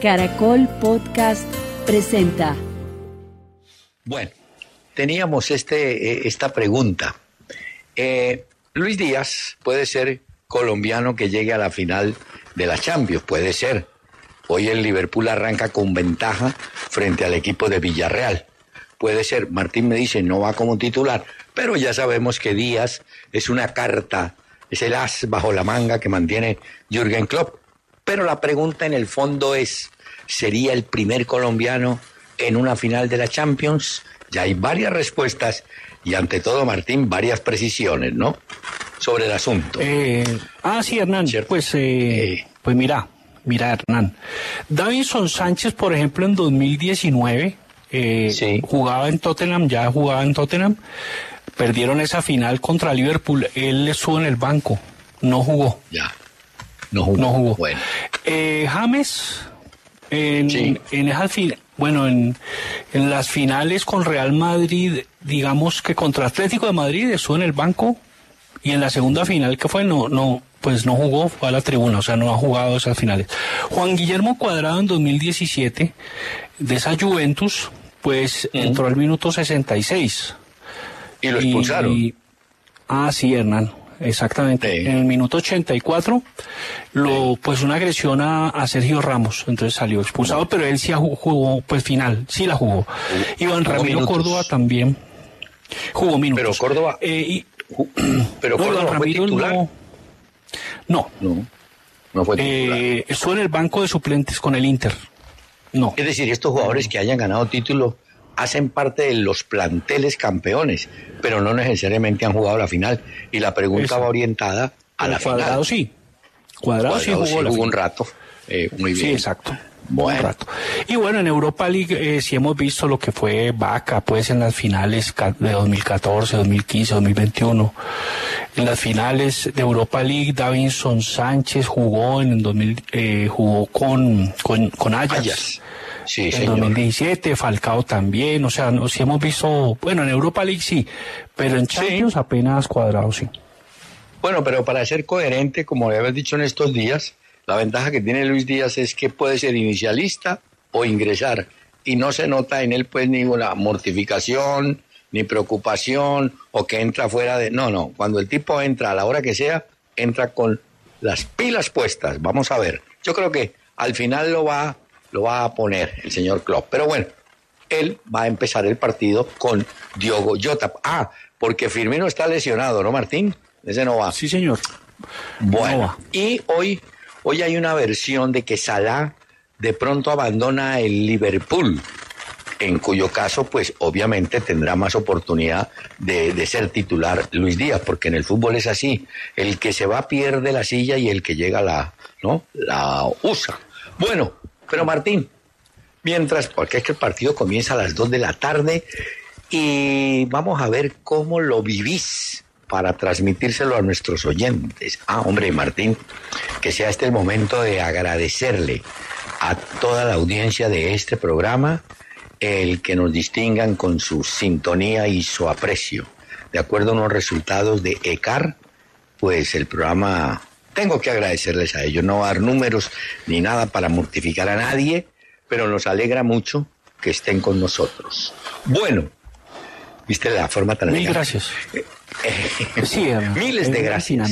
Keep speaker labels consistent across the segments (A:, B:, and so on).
A: Caracol Podcast presenta.
B: Bueno, teníamos esta pregunta. Luis Díaz puede ser colombiano que llegue a la final de la Champions, puede ser. Hoy el Liverpool arranca con ventaja frente al equipo de Villarreal. Puede ser. Martín me dice no va como titular, pero ya sabemos que Díaz es una carta, es el as bajo la manga que mantiene Jürgen Klopp. Pero la pregunta en el fondo es, ¿sería el primer colombiano en una final de la Champions? Ya hay varias respuestas y ante todo, Martín, varias precisiones, ¿no? Sobre el asunto.
C: Sí, Hernán.
B: ¿Cierto?
C: Pues mira, Hernán. Davinson Sánchez, por ejemplo, en 2019
B: sí.
C: jugaba en Tottenham. Perdieron esa final contra Liverpool. Él estuvo en el banco, no jugó.
B: Ya. No jugó. Bueno.
C: James, en las finales con Real Madrid, digamos que contra Atlético de Madrid estuvo en el banco, y en la segunda final que fue no jugó, fue a la tribuna, o sea, no ha jugado esas finales. Juan Guillermo Cuadrado en 2017, de esa Juventus, pues entró al minuto 66.
B: ¿Y lo expulsaron?
C: Sí, Hernán. Exactamente.
B: Sí.
C: En el minuto 84, pues una agresión a Sergio Ramos, entonces salió expulsado, pero él sí jugó, pues final, sí la jugó. Iván Ramiro minutos. Córdoba también jugó minutos.
B: Pero Córdoba, pero
C: no,
B: Córdoba fue titular.
C: No
B: fue titular.
C: Estuvo en el banco de suplentes con el Inter. No.
B: Es decir, estos jugadores que hayan ganado título hacen parte de los planteles campeones, pero no necesariamente han jugado la final. Y la pregunta va orientada a la
C: Cuadrado
B: final.
C: Cuadrado sí jugó
B: un rato. Muy bien.
C: Sí, exacto.
B: Bueno.
C: Un rato. Y bueno, en Europa League sí hemos visto lo que fue Vaca, pues en las finales de 2014, 2015, 2021. En las finales de Europa League, Davinson Sánchez jugó en el 2000, jugó con Ajax.
B: Sí,
C: en
B: señor.
C: 2017, Falcao también, o sea, sí hemos visto, bueno, en Europa League sí, pero en Champions apenas Cuadrado sí.
B: Bueno, pero para ser coherente, como le habías dicho en estos días, la ventaja que tiene Luis Díaz es que puede ser inicialista o ingresar, y no se nota en él pues ninguna mortificación, ni preocupación, o que entra fuera de... No, cuando el tipo entra a la hora que sea, entra con las pilas puestas, vamos a ver. Yo creo que al final lo va a poner el señor Klopp. Pero bueno, él va a empezar el partido con Diogo Jota. Porque Firmino está lesionado, ¿no, Martín? Ese no va.
C: Sí, señor.
B: Bueno,
C: no va.
B: Y hoy hay una versión de que Salah de pronto abandona el Liverpool, en cuyo caso, pues, obviamente tendrá más oportunidad de ser titular Luis Díaz, porque en el fútbol es así. El que se va pierde la silla y el que llega la usa. Bueno, pero Martín, porque es que el partido comienza a las 2 de la tarde y vamos a ver cómo lo vivís para transmitírselo a nuestros oyentes. Hombre, Martín, que sea este el momento de agradecerle a toda la audiencia de este programa el que nos distingan con su sintonía y su aprecio. De acuerdo a unos resultados de ECAR, pues el programa... Tengo que agradecerles a ellos, no va a dar números ni nada para mortificar a nadie, pero nos alegra mucho que estén con nosotros. Bueno, ¿viste la forma tan
C: Mil
B: elegante?
C: gracias. Sí,
B: miles de gracias.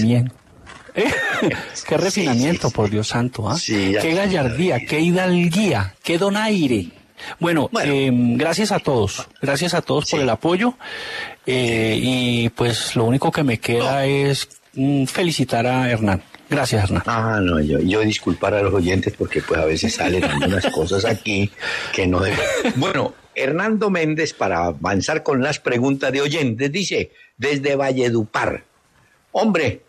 C: Qué refinamiento, sí. Por Dios santo.
B: Sí,
C: qué gallardía, qué hidalguía, qué donaire. Bueno, gracias a todos por el apoyo, y pues lo único que me queda es felicitar a Hernán. Gracias, Hernán.
B: No, yo disculpar a los oyentes porque pues a veces salen algunas cosas aquí que no deben. Bueno, Hernando Méndez, para avanzar con las preguntas de oyentes, dice, desde Valledupar, hombre,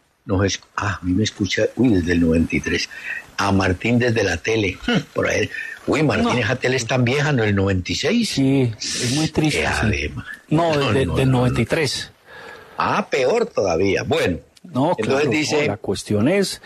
B: a mí me escucha, desde el 93, a Martín desde la tele, por ahí, Martín, esa tele es tan vieja, ¿no? El 96.
C: Sí, es muy triste. Sí. Del 93.
B: Peor todavía. Bueno,
C: no, entonces dice... la cuestión es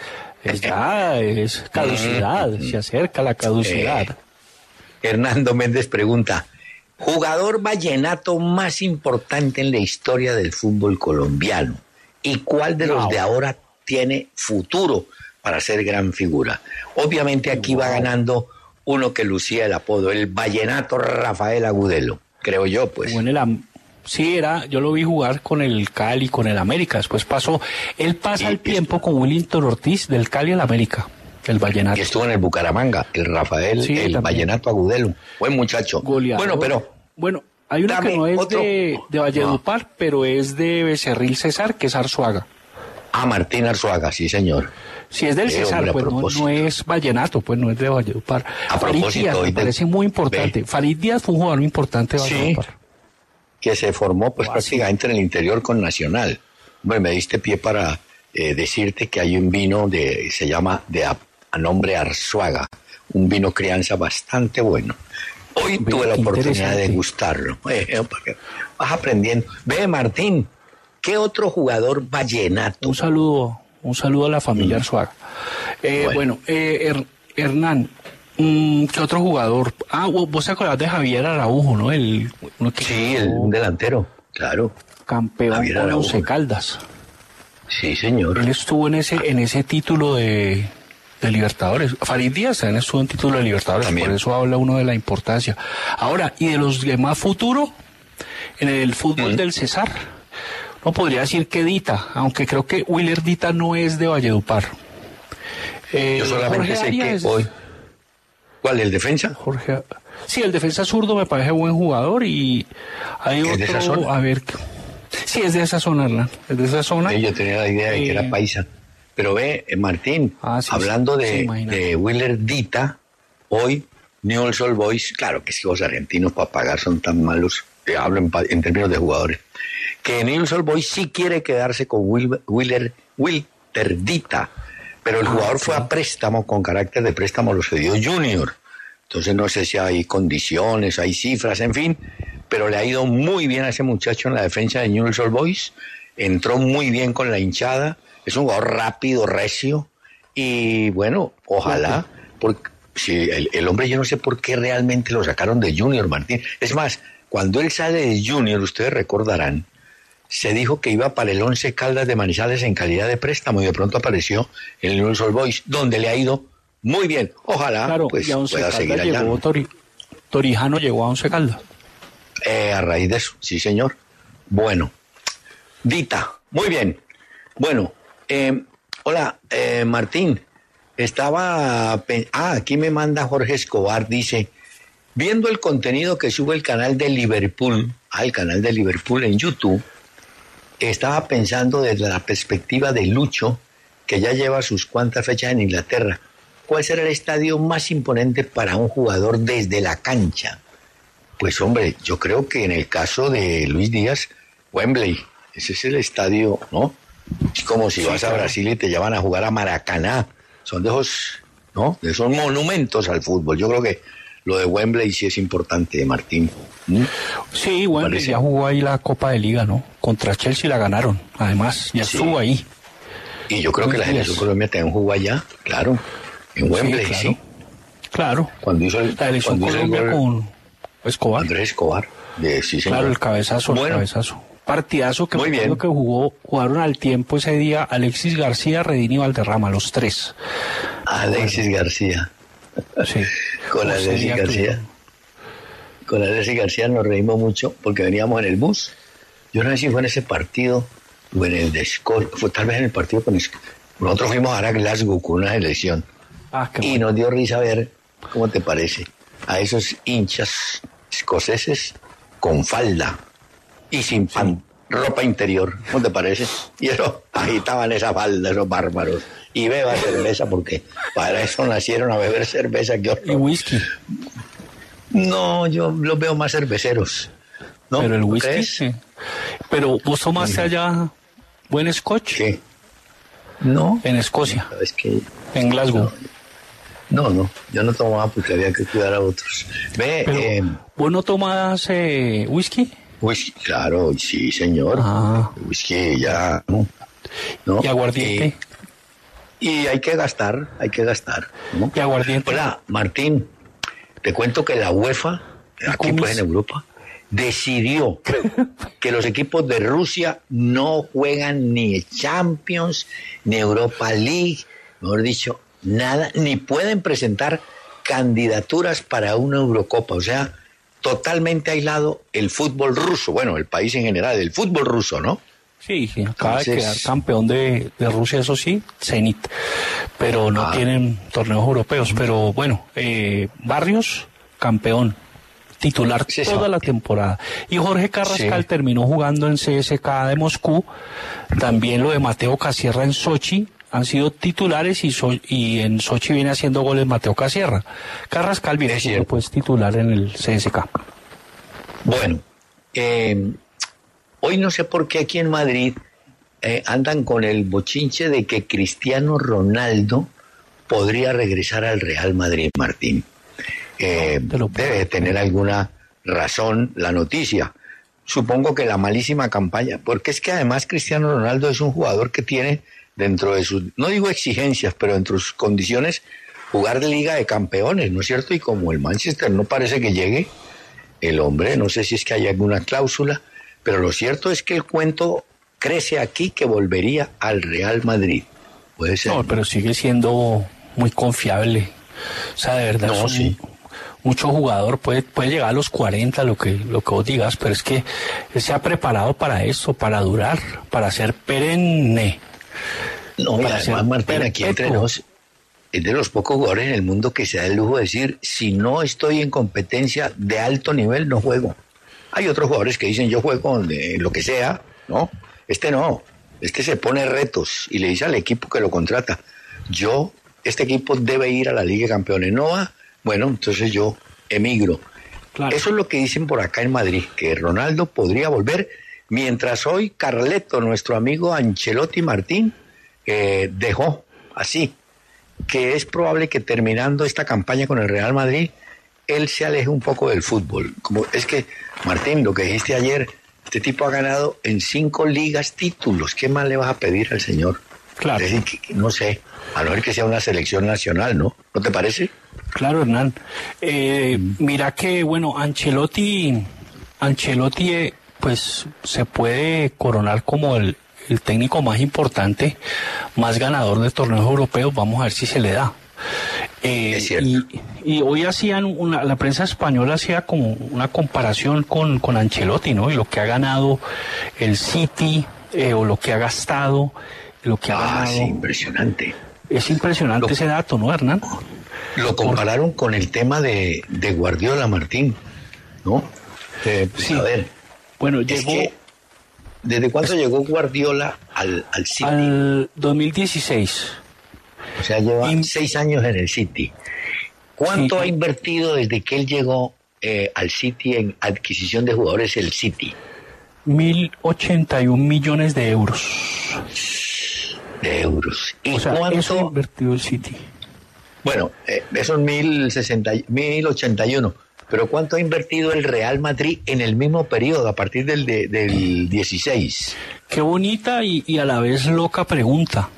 C: caducidad, se acerca la caducidad.
B: Hernando Méndez pregunta, ¿jugador vallenato más importante en la historia del fútbol colombiano? ¿Y cuál de los de ahora tiene futuro para ser gran figura? Obviamente aquí va ganando uno que lucía el apodo, el Vallenato Rafael Agudelo, creo yo, pues.
C: Bueno, sí, yo lo vi jugar con el Cali, con el América, después él pasa el tiempo con Willington Ortiz del Cali al América, el Vallenato.
B: Y estuvo en el Bucaramanga, el Rafael, sí, el también. Vallenato Agudelo, buen muchacho.
C: Goleador. Bueno, hay uno que no es de Valledupar, pero es de Becerril César, que es Arzuaga.
B: Martín Arzuaga, sí, señor.
C: Si es del César, hombre, pues no es Vallenato, pues no es de Valledupar. Farid Díaz me parece muy importante. Farid Díaz fue un jugador muy importante de Valledupar.
B: Sí, que se formó pues prácticamente en el interior con Nacional. Hombre, me diste pie para decirte que hay un vino se llama a nombre Arzuaga, un vino crianza bastante bueno. Hoy tuve la oportunidad de degustarlo. Vas aprendiendo. Ve, Martín, ¿qué otro jugador vallenato?
C: Un saludo a la familia Arzuaga. Bueno, Hernán, ¿qué otro jugador? Vos te acordás de Javier Araujo, ¿no?
B: Sí, un delantero, claro.
C: Campeón con Once Caldas.
B: Sí, señor.
C: Él estuvo en ese título de Libertadores. Farid Díaz también estuvo en título de Libertadores, también. Por eso habla uno de la importancia. Ahora, y de los demás futuro, en el fútbol del César, no podría decir que Dita, aunque creo que Willer Dita no es de Valledupar.
B: Yo solamente sé que hoy... ¿Cuál, el defensa?
C: Sí, el defensa zurdo me parece buen jugador y hay otro...
B: ¿Es de esa zona?
C: A ver... Sí, es de esa zona, Hernán. Es de esa zona.
B: Sí, yo tenía la idea de que era paisa. Pero ve, Martín, hablando de Willer Dita, hoy Newell's Old Boys, claro que si los argentinos para pagar son tan malos, hablo en términos de jugadores, que Newell's Old Boys sí quiere quedarse con Wilter Dita, pero el jugador fue a préstamo, con carácter de préstamo lo cedió Junior. Entonces no sé si hay condiciones, hay cifras, en fin, pero le ha ido muy bien a ese muchacho en la defensa de Newell's Old Boys, entró muy bien con la hinchada, es un jugador rápido, recio, y bueno, ojalá, porque si el hombre, yo no sé por qué realmente lo sacaron de Junior, Martín. Es más, cuando él sale de Junior, ustedes recordarán, se dijo que iba para el Once Caldas de Manizales en calidad de préstamo, y de pronto apareció en el Newell's Old Boys, donde le ha ido muy bien. Ojalá pues, pueda seguir allá.
C: Torijano llegó a Once Caldas.
B: A raíz de eso, sí, señor. Bueno, Dita, muy bien. Bueno, hola, Martín. Aquí me manda Jorge Escobar, dice, viendo el contenido que sube el canal de Liverpool, el canal de Liverpool en YouTube, estaba pensando desde la perspectiva de Lucho, que ya lleva sus cuantas fechas en Inglaterra, ¿cuál será el estadio más imponente para un jugador desde la cancha? Pues hombre, yo creo que en el caso de Luis Díaz, Wembley, ese es el estadio, ¿no? Es como si vas a Brasil y te llevan a jugar a Maracaná. Son de esos, ¿no? De esos monumentos al fútbol. Yo creo que lo de Wembley sí es importante, Martín.
C: Sí, Wembley ya jugó ahí la Copa de Liga, ¿no? Contra Chelsea la ganaron, además, ya estuvo ahí.
B: Y yo creo que la selección Colombia también jugó allá, claro, en Wembley, sí.
C: Claro.
B: Cuando hizo
C: la selección Colombia con Escobar.
B: Andrés Escobar, sí, señor.
C: Claro, el cabezazo. Partidazo que muy bien. Que jugaron al tiempo ese día Alexis García, Redín y Valderrama, los tres.
B: Alexis García.
C: Sí.
B: Con Alexis García. Con Alexis García nos reímos mucho porque veníamos en el bus. Yo no sé si fue en ese partido o en el de Escocia, fue tal vez en el partido con Escocia. Nosotros fuimos ahora a Glasgow con una selección. Y nos dio risa ver, ¿cómo te parece? A esos hinchas escoceses con falda y sin ropa interior, ¿cómo te parece? Y eso, agitaban esa falda, esos bárbaros. Y beba cerveza, porque para eso nacieron, a beber cerveza. ¿Qué horror?
C: ¿Y whisky?
B: No, yo los veo más cerveceros. ¿No?
C: Pero el whisky, sí. Pero vos tomaste allá buen scotch.
B: ¿Qué? No.
C: En Escocia.
B: Es que
C: en Glasgow.
B: No, yo no tomaba porque había que cuidar a otros.
C: ¿Vos no tomabas whisky?
B: Whisky, claro, sí, señor. Whisky ya, ¿no?
C: ¿Y aguardiente?
B: Y hay que gastar, ¿no?
C: ¿Y aguardiente?
B: Hola, Martín, te cuento que la UEFA, aquí pues en Europa, decidió que los equipos de Rusia no juegan ni Champions, ni Europa League, mejor dicho, nada, ni pueden presentar candidaturas para una Eurocopa, o sea, totalmente aislado el fútbol ruso, bueno, el país en general, el fútbol ruso, ¿no?
C: Sí, acaba de quedar campeón de Rusia, eso sí, Zenit, pero no tienen torneos europeos, pero bueno, Barrios, campeón, titular toda la temporada, y Jorge Carrascal terminó jugando en CSKA de Moscú, también lo de Mateo Casierra en Sochi, han sido titulares y en Sochi viene haciendo goles Mateo Casierra. Carrascal viene siendo pues titular en el CSKA.
B: Bueno, hoy no sé por qué aquí en Madrid andan con el bochinche de que Cristiano Ronaldo podría regresar al Real Madrid, Martín. Debe tener alguna razón la noticia. Supongo que la malísima campaña, porque es que además Cristiano Ronaldo es un jugador que tiene dentro de sus, no digo exigencias, pero dentro de sus condiciones, jugar de Liga de Campeones, ¿no es cierto? Y como el Manchester no parece que llegue, el hombre, no sé si es que hay alguna cláusula, pero lo cierto es que el cuento crece aquí que volvería al Real Madrid. Puede ser.
C: No, pero sigue siendo muy confiable. O sea, de verdad, mucho jugador puede llegar a los 40, lo que vos digas, pero es que él se ha preparado para eso, para durar, para ser perenne.
B: No, y además, Martín, aquí entre nos, es de los pocos jugadores en el mundo que se da el lujo de decir, si no estoy en competencia de alto nivel, no juego. Hay otros jugadores que dicen, yo juego donde lo que sea, ¿no? No, este se pone retos y le dice al equipo que lo contrata, este equipo debe ir a la Liga de Campeones, no va, bueno, entonces yo emigro. Claro. Eso es lo que dicen por acá en Madrid, que Ronaldo podría volver, mientras hoy Carleto, nuestro amigo Ancelotti Martín, dejó así, que es probable que terminando esta campaña con el Real Madrid, él se aleje un poco del fútbol. Como es que, Martín, lo que dijiste ayer, este tipo ha ganado en 5 ligas títulos. ¿Qué más le vas a pedir al señor?
C: Claro.
B: Es decir, que, no sé, a no ser que sea una selección nacional, ¿no? ¿No te parece?
C: Claro, Hernán. Mira que, bueno, Ancelotti, pues se puede coronar como el técnico más importante, más ganador de torneos europeos. Vamos a ver si se le da.
B: Es cierto.
C: Y hoy la prensa española hacía como una comparación con Ancelotti, ¿no? Y lo que ha ganado el City, o lo que ha gastado, lo que ha ganado.
B: Sí, impresionante.
C: Es impresionante ese dato, ¿no, Hernán?
B: Lo compararon con el tema de Guardiola, Martín, ¿no?
C: Sí.
B: A ver,
C: bueno, llegó...
B: ¿Desde cuándo llegó Guardiola al City?
C: Al 2016.
B: O sea, lleva 6 años en el City. ¿Cuánto ha invertido desde que él llegó al City en adquisición de jugadores el City?
C: 1.081 millones de euros.
B: De euros. ¿Y
C: o sea,
B: cuánto
C: eso ha invertido el City?
B: Bueno, esos 1.081. Pero ¿cuánto ha invertido el Real Madrid en el mismo periodo, a partir del 16?
C: Qué bonita y a la vez loca pregunta.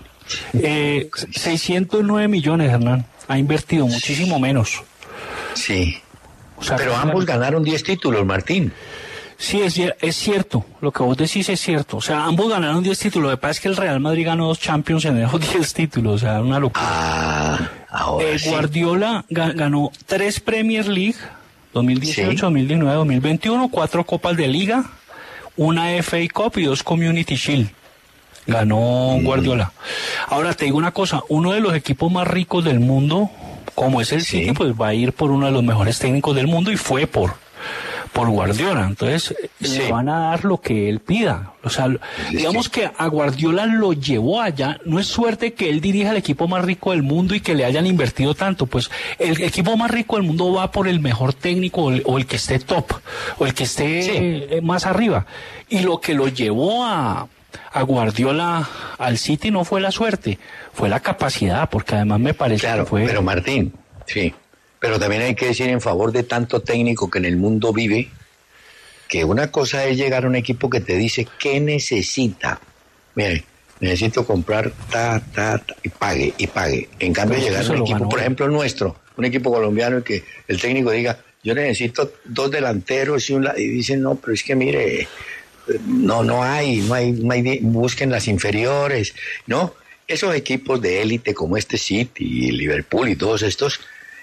C: 609 millones, Hernán. Ha invertido muchísimo menos.
B: Sí.
C: O sea,
B: pero ambos ganaron 10 títulos, Martín.
C: Sí, es cierto. Lo que vos decís es cierto. O sea, ambos ganaron 10 títulos. Lo que pasa es que el Real Madrid ganó 2 Champions en esos 10 títulos. O sea, una locura.
B: Ahora
C: Guardiola ganó 3 Premier League, 2018, 2019, 2021, 4 Copas de Liga, una FA Cup y 2 Community Shield. Ganó Guardiola. Ahora te digo una cosa, uno de los equipos más ricos del mundo, como es el City, pues va a ir por uno de los mejores técnicos del mundo y fue por Guardiola. Entonces le van a dar lo que él pida. O sea, digamos que a Guardiola lo llevó allá. No es suerte que él dirija el equipo más rico del mundo y que le hayan invertido tanto. Pues el equipo más rico del mundo va por el mejor técnico o el que esté top o el que esté más arriba. Y lo que lo llevó a Guardiola al City no fue la suerte, fue la capacidad, porque además me parece que fue...
B: Pero Martín, pero también hay que decir en favor de tanto técnico que en el mundo vive, que una cosa es llegar a un equipo que te dice qué necesita. Mire, necesito comprar y pague. En cambio, pues llegar a un equipo, por ejemplo nuestro, un equipo colombiano, y que el técnico diga, yo necesito 2 delanteros y dicen, no, pero es que mire, no hay, busquen las inferiores, ¿no? Esos equipos de élite como este City y Liverpool y todos estos,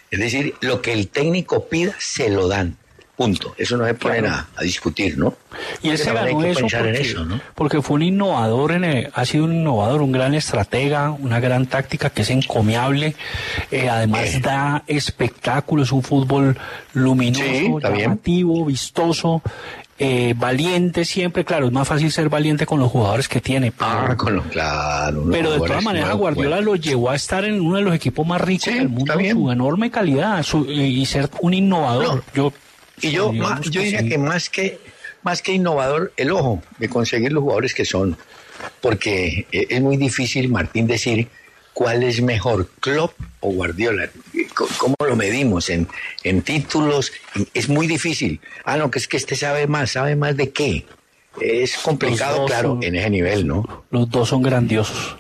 B: Es decir, lo que el técnico pida, se lo dan. Punto. Eso no se ponen a discutir, ¿no?
C: Y ese ganó eso, ¿no? Porque fue un innovador, ha sido un innovador, un gran estratega, una gran táctica que es encomiable. Además da espectáculos, un fútbol luminoso, llamativo, vistoso. Valiente siempre, claro, es más fácil ser valiente con los jugadores que tiene.
B: Claro.
C: Pero de todas maneras Guardiola lo llevó a estar en uno de los equipos más ricos del mundo, su enorme calidad y ser un innovador.
B: Yo diría que más que innovador, el ojo de conseguir los jugadores que son, porque es muy difícil, Martín, decir cuál es mejor, Klopp o Guardiola. ¿Cómo lo medimos? En títulos es muy difícil. No, que es que este sabe más ¿de qué? Es complicado, claro, en ese nivel, ¿no?
C: Los dos son grandiosos.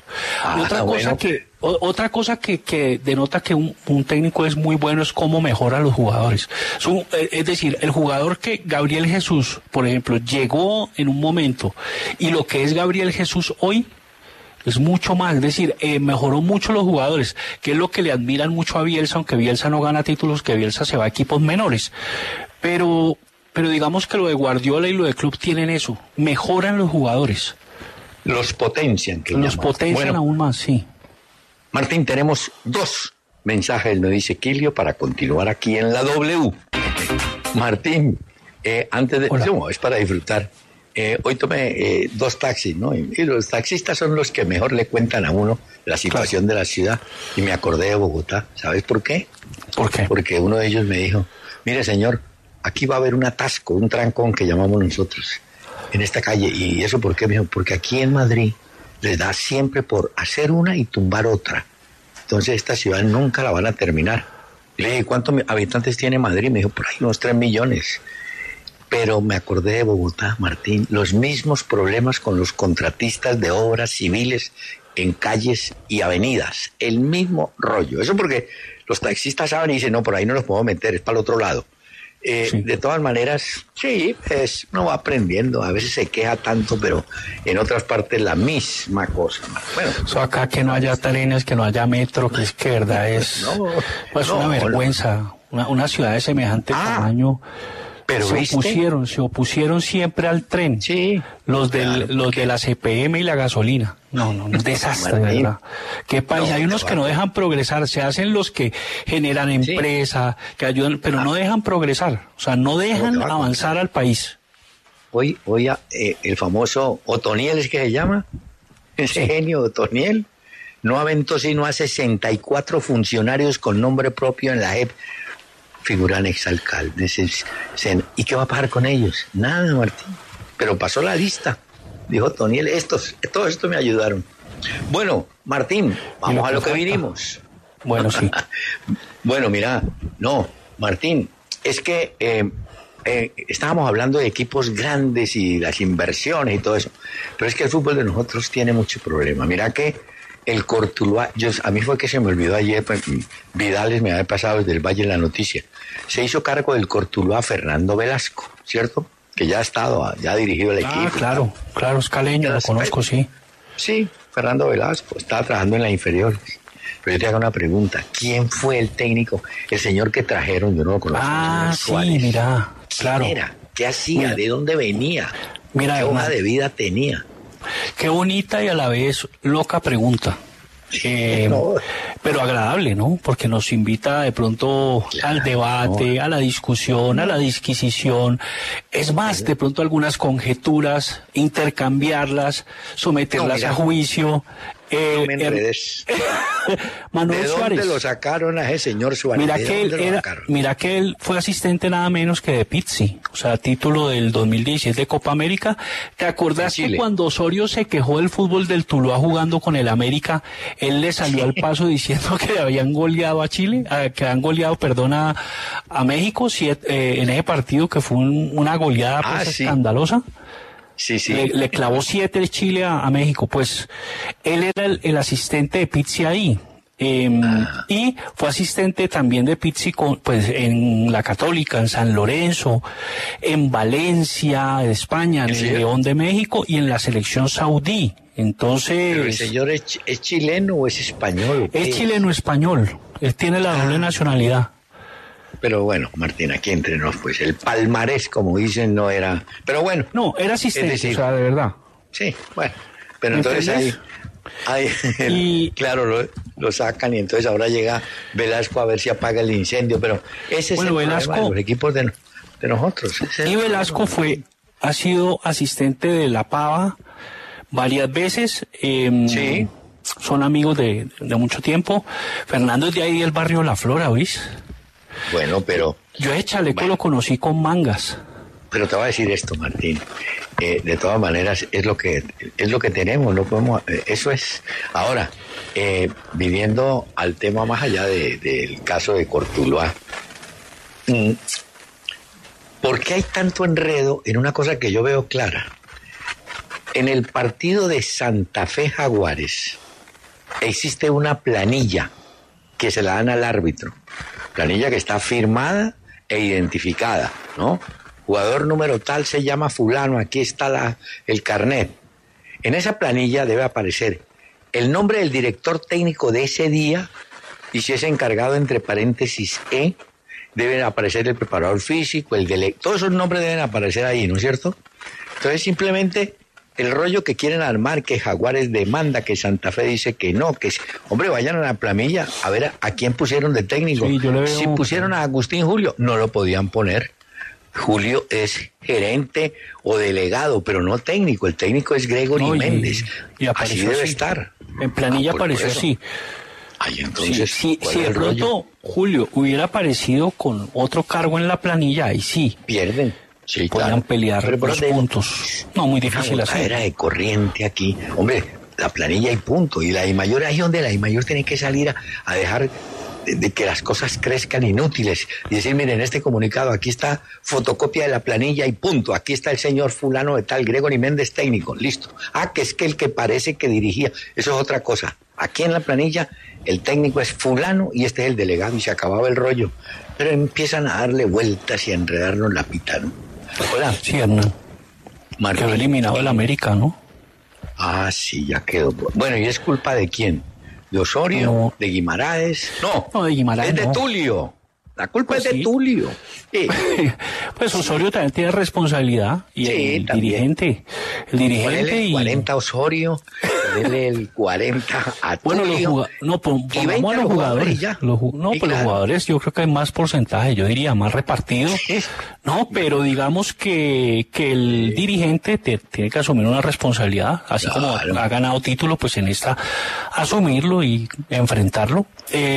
C: Otra cosa que denota que un técnico es muy bueno es cómo mejora a los jugadores. Es decir, el jugador que Gabriel Jesús, por ejemplo, llegó en un momento, y lo que es Gabriel Jesús hoy es mucho más, es decir, mejoró mucho los jugadores, que es lo que le admiran mucho a Bielsa, aunque Bielsa no gana títulos, que Bielsa se va a equipos menores. Pero digamos que lo de Guardiola y lo de Klopp tienen eso, mejoran los jugadores.
B: Los potencian.
C: Los potencian aún más, sí.
B: Martín, tenemos 2 mensajes, me dice Quilio, para continuar aquí en la W. Martín, antes de... No, es para disfrutar. Hoy tomé 2 taxis, ¿no? Y los taxistas son los que mejor le cuentan a uno la situación de la ciudad. Y me acordé de Bogotá. ¿Sabes por qué?
C: ¿Por qué?
B: Porque uno de ellos me dijo, mire señor, aquí va a haber un atasco, un trancón que llamamos nosotros, en esta calle. ¿Y eso por qué? Me dijo, porque aquí en Madrid les da siempre por hacer una y tumbar otra. Entonces esta ciudad nunca la van a terminar. Le dije, ¿cuántos habitantes tiene Madrid? Me dijo, por ahí unos 3 millones. Pero me acordé de Bogotá, Martín, los mismos problemas con los contratistas de obras civiles en calles y avenidas. El mismo rollo. Eso porque los taxistas saben y dicen, no, por ahí no los puedo meter, es para el otro lado. Sí. De todas maneras, sí, uno va aprendiendo. A veces se queja tanto, pero en otras partes la misma cosa. Bueno,
C: eso acá que no haya trenes, que no haya metro, que es que verdad es una vergüenza. Una ciudad de semejante tamaño.
B: Pero
C: se opusieron siempre al tren.
B: Sí.
C: Los de la CPM y la gasolina. No, un desastre, de verdad. ¿Qué país? Hay unos que no dejan progresar, se hacen los que generan empresa, que ayudan, pero no dejan progresar, o sea, no dejan avanzar al país.
B: Hoy el famoso Otoniel, ¿es que se llama? Ese genio Otoniel no aventó sino a 64 funcionarios con nombre propio en la JEP. Figuran exalcaldes. ¿Y qué va a pasar con ellos? Nada, Martín. Pero pasó la lista. Dijo Toniel, todo esto me ayudaron. Bueno, Martín, vamos a lo que vinimos.
C: Bueno, sí.
B: Bueno, mira, Martín, es que estábamos hablando de equipos grandes y las inversiones y todo eso. Pero es que el fútbol de nosotros tiene mucho problema. Mira que el Cortuluá, a mí fue que se me olvidó ayer, pues, Vidales me había pasado desde el Valle la noticia. Se hizo cargo del Cortuluá Fernando Velasco, ¿cierto? Que ya ha dirigido el equipo.
C: Claro, es caleño, lo conozco, sí.
B: Sí, Fernando Velasco, estaba trabajando en las inferiores. Pero yo te hago una pregunta, ¿quién fue el técnico? El señor que trajeron, yo no lo conozco.
C: Sí, mira, claro.
B: ¿Quién era? ¿Qué hacía? ¿De dónde venía?
C: Mira,
B: ¿qué hoja de vida tenía?
C: Qué bonita y a la vez loca pregunta. Pero agradable, ¿no? Porque nos invita de pronto al debate, a la discusión, a la disquisición. Es más, de pronto algunas conjeturas, intercambiarlas, someterlas a juicio.
B: No me enredes.
C: Manuel
B: ¿De
C: Suárez.
B: dónde lo sacaron a ese señor Suárez?
C: Mira que él fue asistente nada menos que de Pizzi, o sea, título del 2017 de Copa América. ¿Te acordás que cuando Osorio se quejó del fútbol del Tuluá jugando con el América, él le salió al paso diciendo que habían goleado a Chile, que habían goleado, a México en ese partido que fue una goleada escandalosa?
B: Sí.
C: Le clavó 7 Chile a México. Pues él era el asistente de Pizzi ahí. Y fue asistente también de Pizzi en la Católica, en San Lorenzo, en Valencia, de España, en el León de México y en la selección saudí. Entonces...
B: ¿Pero el señor es chileno o es español?
C: Es chileno-español. Él tiene la doble nacionalidad.
B: Pero bueno, Martín, aquí entre nos, pues el palmarés, como dicen, no era... Pero bueno.
C: No, era asistente,
B: es decir,
C: o sea, de verdad.
B: Sí, bueno. Pero entonces claro, lo sacan y entonces ahora llega Velasco a ver si apaga el incendio, pero ese es el problema de los equipos de nosotros.
C: Y Velasco ha sido asistente de La Pava varias veces.
B: Sí.
C: Son amigos de mucho tiempo. Fernando es de ahí del barrio La Flora, ¿oís?
B: Bueno, pero...
C: Yo ese chaleco lo conocí con mangas.
B: Pero te voy a decir esto, Martín. De todas maneras, es lo que tenemos, no podemos... eso es... Ahora, viniendo al tema más allá del caso de Cortuluá, ¿por qué hay tanto enredo en una cosa que yo veo clara? En el partido de Santa Fe Jaguares existe una planilla que se la dan al árbitro. Planilla que está firmada e identificada, ¿no? Jugador número tal se llama fulano, aquí está el carnet. En esa planilla debe aparecer el nombre del director técnico de ese día y si es encargado entre paréntesis deben aparecer el preparador físico, todos esos nombres deben aparecer ahí, ¿no es cierto? Entonces simplemente el rollo que quieren armar, que Jaguares demanda, que Santa Fe dice que no, hombre, vayan a la planilla a ver a quién pusieron de técnico.
C: Sí,
B: si pusieron a Agustín Julio, no lo podían poner. Julio es gerente o delegado, pero no técnico. El técnico es Gregory Méndez.
C: Y
B: así debe estar.
C: En planilla apareció así.
B: Ay, entonces,
C: si de pronto Julio hubiera aparecido con otro cargo en la planilla, ahí sí.
B: Pierden. Sí,
C: podían pelear los puntos. No, muy difícil así.
B: Era de corriente aquí. Hombre, la planilla y punto. Y la DIMAYOR, ahí donde la DIMAYOR tiene que salir a dejar de que las cosas crezcan inútiles y decir, miren, este comunicado, aquí está fotocopia de la planilla y punto, aquí está el señor fulano de tal, Gregory Méndez técnico, listo. Que es que el que parece que dirigía, eso es otra cosa. Aquí en la planilla el técnico es fulano y este es el delegado y se acababa el rollo. Pero empiezan a darle vueltas y a enredarnos la pita, ¿no? Hola.
C: Sí, Hernán. Quedó eliminado el América, ¿no?
B: Sí, ya quedó. Bueno, ¿y es culpa de quién? ¿De Osorio? No. ¿De Guimaraes? No,
C: de Guimaraes
B: es de Tulio. La culpa es de Tulio. Sí.
C: Pues Osorio también tiene responsabilidad. Y el dirigente. El dirigente
B: y... 40 Osorio, ponele el 40 a Tulio.
C: Bueno, pongamos a los jugadores. Los jugadores yo creo que hay más porcentaje, yo diría más repartido. No, pero digamos que el dirigente tiene que asumir una responsabilidad. Así como ha ganado título, pues en esta asumirlo y enfrentarlo.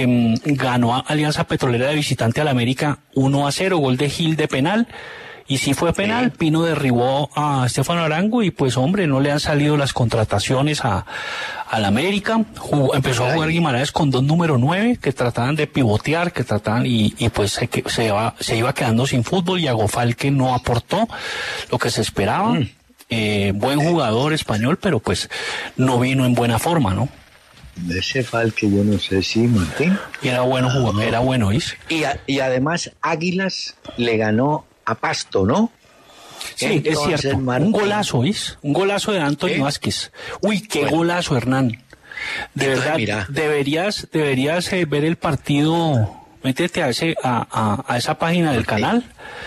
C: Ganó a Alianza Petrolera de visitante al América 1-0, gol de Gil de penal, y sí fue penal. Pino derribó a Estefano Arango y pues hombre, no le han salido las contrataciones al América. Empezó a jugar Guimaraes con 2 número 9 que trataban de pivotear, que trataban y pues se iba quedando sin fútbol. y Agofalque no aportó lo que se esperaba. Buen jugador español, pero pues no vino en buena forma, ¿no?
B: Ese Falque yo no sé si, Martín.
C: Y era bueno jugador, era bueno, ¿is?
B: Y además Águilas le ganó a Pasto, ¿no?
C: Sí, entonces, es cierto. Un golazo, ¿is? Un golazo de Antonio Vázquez. Uy, qué golazo, Hernán. De verdad, mira. Deberías ver el partido. Métete a esa página del canal.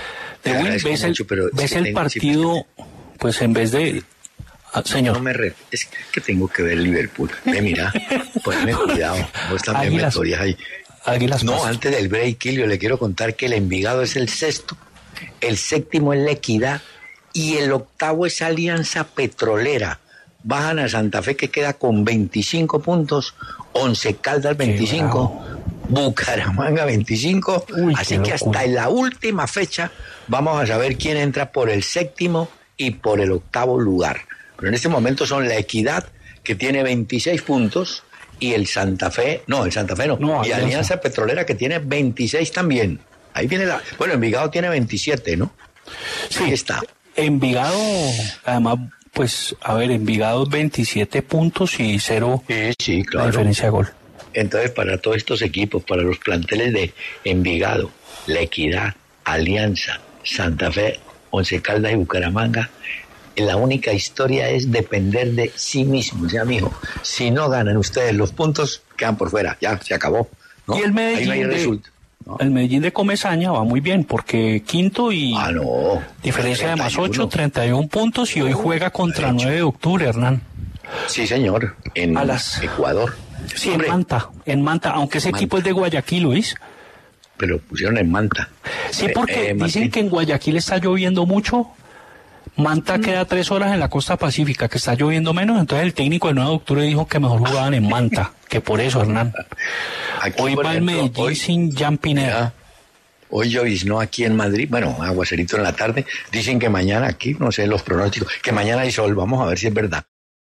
C: Ves el partido, pues en vez de... señor.
B: Es que tengo que ver Liverpool. Mira, ponme cuidado. Vos también me torías ahí. No, antes del break, Kilio, le quiero contar que el Envigado es el 6º, el 7º es la Equidad y el 8º es Alianza Petrolera. Bajan a Santa Fe, que queda con 25 puntos, 11 Caldas 25, Bucaramanga 25. Así que hasta en la última fecha vamos a saber quién entra por el 7º y por el 8º lugar. Pero en este momento son la Equidad, que tiene 26 puntos, y el Santa Fe no, y Alianza Petrolera, que tiene 26 también. Ahí viene bueno, Envigado tiene 27, ¿no?
C: Sí, ahí está. Envigado, además, pues, a ver, Envigado 27 puntos y 0
B: sí, claro.
C: Diferencia de gol.
B: Entonces, para todos estos equipos, para los planteles de Envigado, La Equidad, Alianza, Santa Fe, Once Caldas y Bucaramanga, la única historia es depender de sí mismo. O sea, mijo, si no ganan ustedes los puntos, quedan por fuera. Ya, se acabó, ¿no?
C: Y el Medellín, El Medellín de Comesaña va muy bien porque quinto y diferencia de más 8, 31 puntos y hoy juega contra 9 de octubre, Hernán.
B: Sí, señor, en Ecuador.
C: Sí, hombre. En Manta, aunque ese equipo es de Guayaquil, Luis.
B: Pero pusieron en Manta.
C: Sí, porque dicen que en Guayaquil está lloviendo mucho. Manta queda 3 horas en la costa pacífica, que está lloviendo menos, entonces el técnico de 9 de octubre dijo que mejor jugaban en Manta, que por eso, Hernán. Hoy va el Medellín sin Jan Pineda.
B: Hoy lloviznó aquí en Madrid, bueno, aguacerito en la tarde. Dicen que mañana aquí, no sé los pronósticos, que mañana hay sol, vamos a ver si es verdad.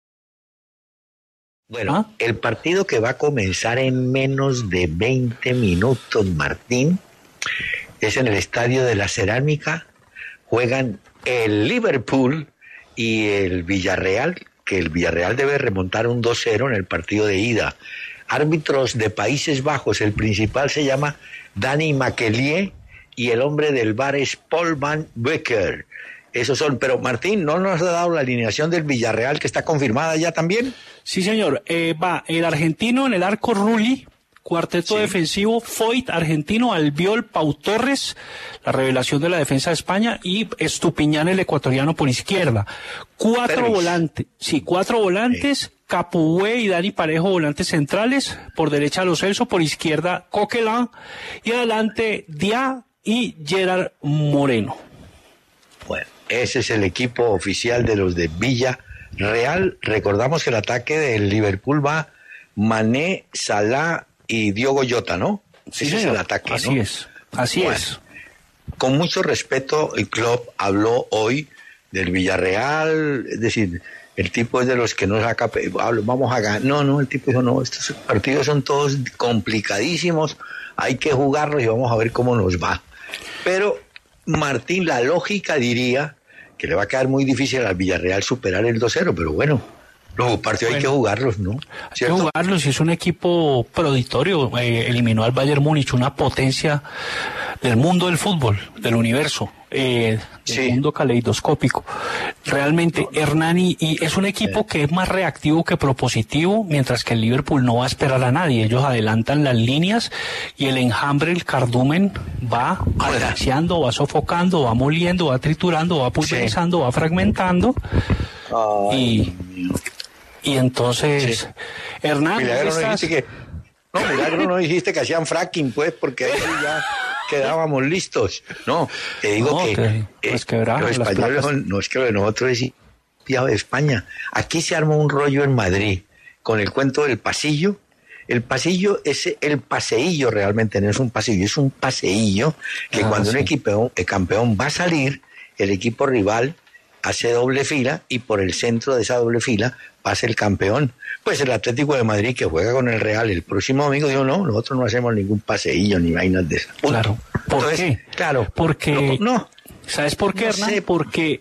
B: Bueno, el partido que va a comenzar en menos de 20 minutos, Martín, es en el Estadio de la Cerámica. Juegan el Liverpool y el Villarreal, que el Villarreal debe remontar un 2-0 en el partido de ida. Árbitros de Países Bajos, el principal se llama Danny Makelier y el hombre del VAR es Paul van Becker. Esos son, pero Martín, ¿no nos ha dado la alineación del Villarreal que está confirmada ya también?
C: Sí, señor. Va el argentino en el arco Rulli, cuarteto defensivo, Foyt, argentino, Albiol, Pau Torres, la revelación de la defensa de España, y Estupiñán, el ecuatoriano, por izquierda. Cuatro volantes, Capué y Dani Parejo, volantes centrales, por derecha Lo Celso, por izquierda Coquelin, y adelante Dia y Gerard Moreno.
B: Bueno, ese es el equipo oficial de los de Villarreal. Recordamos que el ataque del Liverpool va Mané, Salah y Diogo Jota, ¿no?
C: Sí,
B: ese es el ataque,
C: así
B: ¿no?
C: Así es.
B: Con mucho respeto, el club habló hoy del Villarreal, es decir, el tipo es de los que no saca, vamos a ganar. No, el tipo dijo, no, estos partidos son todos complicadísimos, hay que jugarlos y vamos a ver cómo nos va. Pero, Martín, la lógica diría que le va a quedar muy difícil al Villarreal superar el 2-0, pero bueno, los partidos hay que jugarlos, ¿no? ¿Cierto?
C: Hay que jugarlos, y es un equipo proditorio, eliminó al Bayern Múnich, una potencia del mundo del fútbol, del universo, del mundo caleidoscópico. Realmente, Hernani, y es un equipo que es más reactivo que propositivo, mientras que el Liverpool no va a esperar a nadie. Ellos adelantan las líneas y el enjambre, el cardumen, va asfixiando, va sofocando, va moliendo, va triturando, va pulverizando, va fragmentando. Y entonces, Hernán,
B: Milagro no dijiste que hacían fracking, pues, porque ahí ya quedábamos listos. No, te digo los españoles no es que lo de nosotros es copiado de España. Aquí se armó un rollo en Madrid con el cuento del pasillo. El pasillo es el paseillo, realmente no es un pasillo, es un paseillo que cuando un equipo, el campeón va a salir, el equipo rival hace doble fila y por el centro de esa doble fila pasa el campeón. Pues el Atlético de Madrid, que juega con el Real el próximo domingo, dijo, no, nosotros no hacemos ningún paseillo ni vainas de esas.
C: Claro. ¿Por qué?
B: Claro.
C: Porque...
B: No.
C: ¿Sabes por qué, Hernán? Porque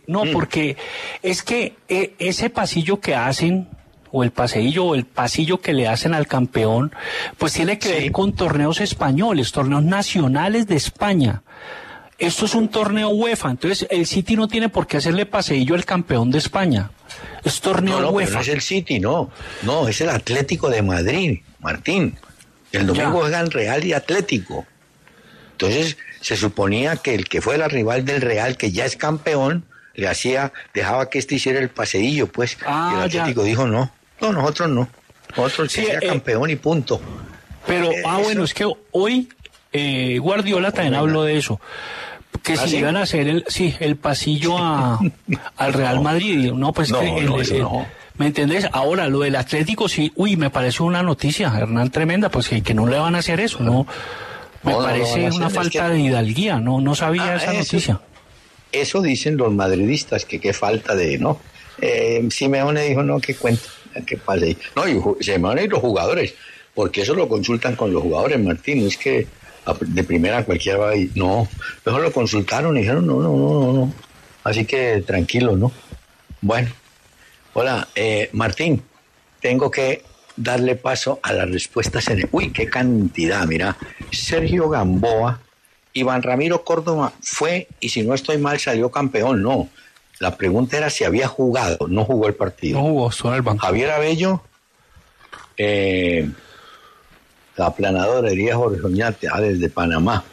C: es que ese pasillo que hacen, o el paseillo, o el pasillo que le hacen al campeón, pues tiene que ver con torneos españoles, torneos nacionales de España. Esto es un torneo UEFA, entonces el City no tiene por qué hacerle paseillo al campeón de España. Es torneo UEFA.
B: No es el City, no, es el Atlético de Madrid, Martín. El domingo juegan Real y Atlético. Entonces se suponía que el que fuera rival del Real, que ya es campeón, dejaba que este hiciera el paseillo, pues. Y el Atlético dijo, no, nosotros no. Nosotros que sea campeón y punto.
C: Pero, bueno, es que hoy Guardiola también habló de eso. Que si iban a hacer el pasillo al Real Madrid. No, pues no. ¿Me entendés? Ahora, lo del Atlético, me parece una noticia, Hernán, tremenda, pues que no le van a hacer eso, ¿no? Me parece una falta de hidalguía, no sabía esa noticia.
B: Eso dicen los madridistas, que qué falta de, ¿no? Simeone dijo, no, qué cuento, qué pase. No, y Simeone y los jugadores, porque eso lo consultan con los jugadores, Martín, no es que de primera cualquiera va a ir, no, mejor lo consultaron y dijeron, no. Así que tranquilo, ¿no? Bueno, hola, Martín, tengo que darle paso a las respuestas Uy, qué cantidad, mira. Sergio Gamboa, Iván Ramiro Córdoba fue, y si no estoy mal, salió campeón. No, la pregunta era si había jugado, no jugó el partido.
C: No jugó, solo el banco.
B: Javier Abello, la aplanadora Elías Jorge Oñate, desde Panamá.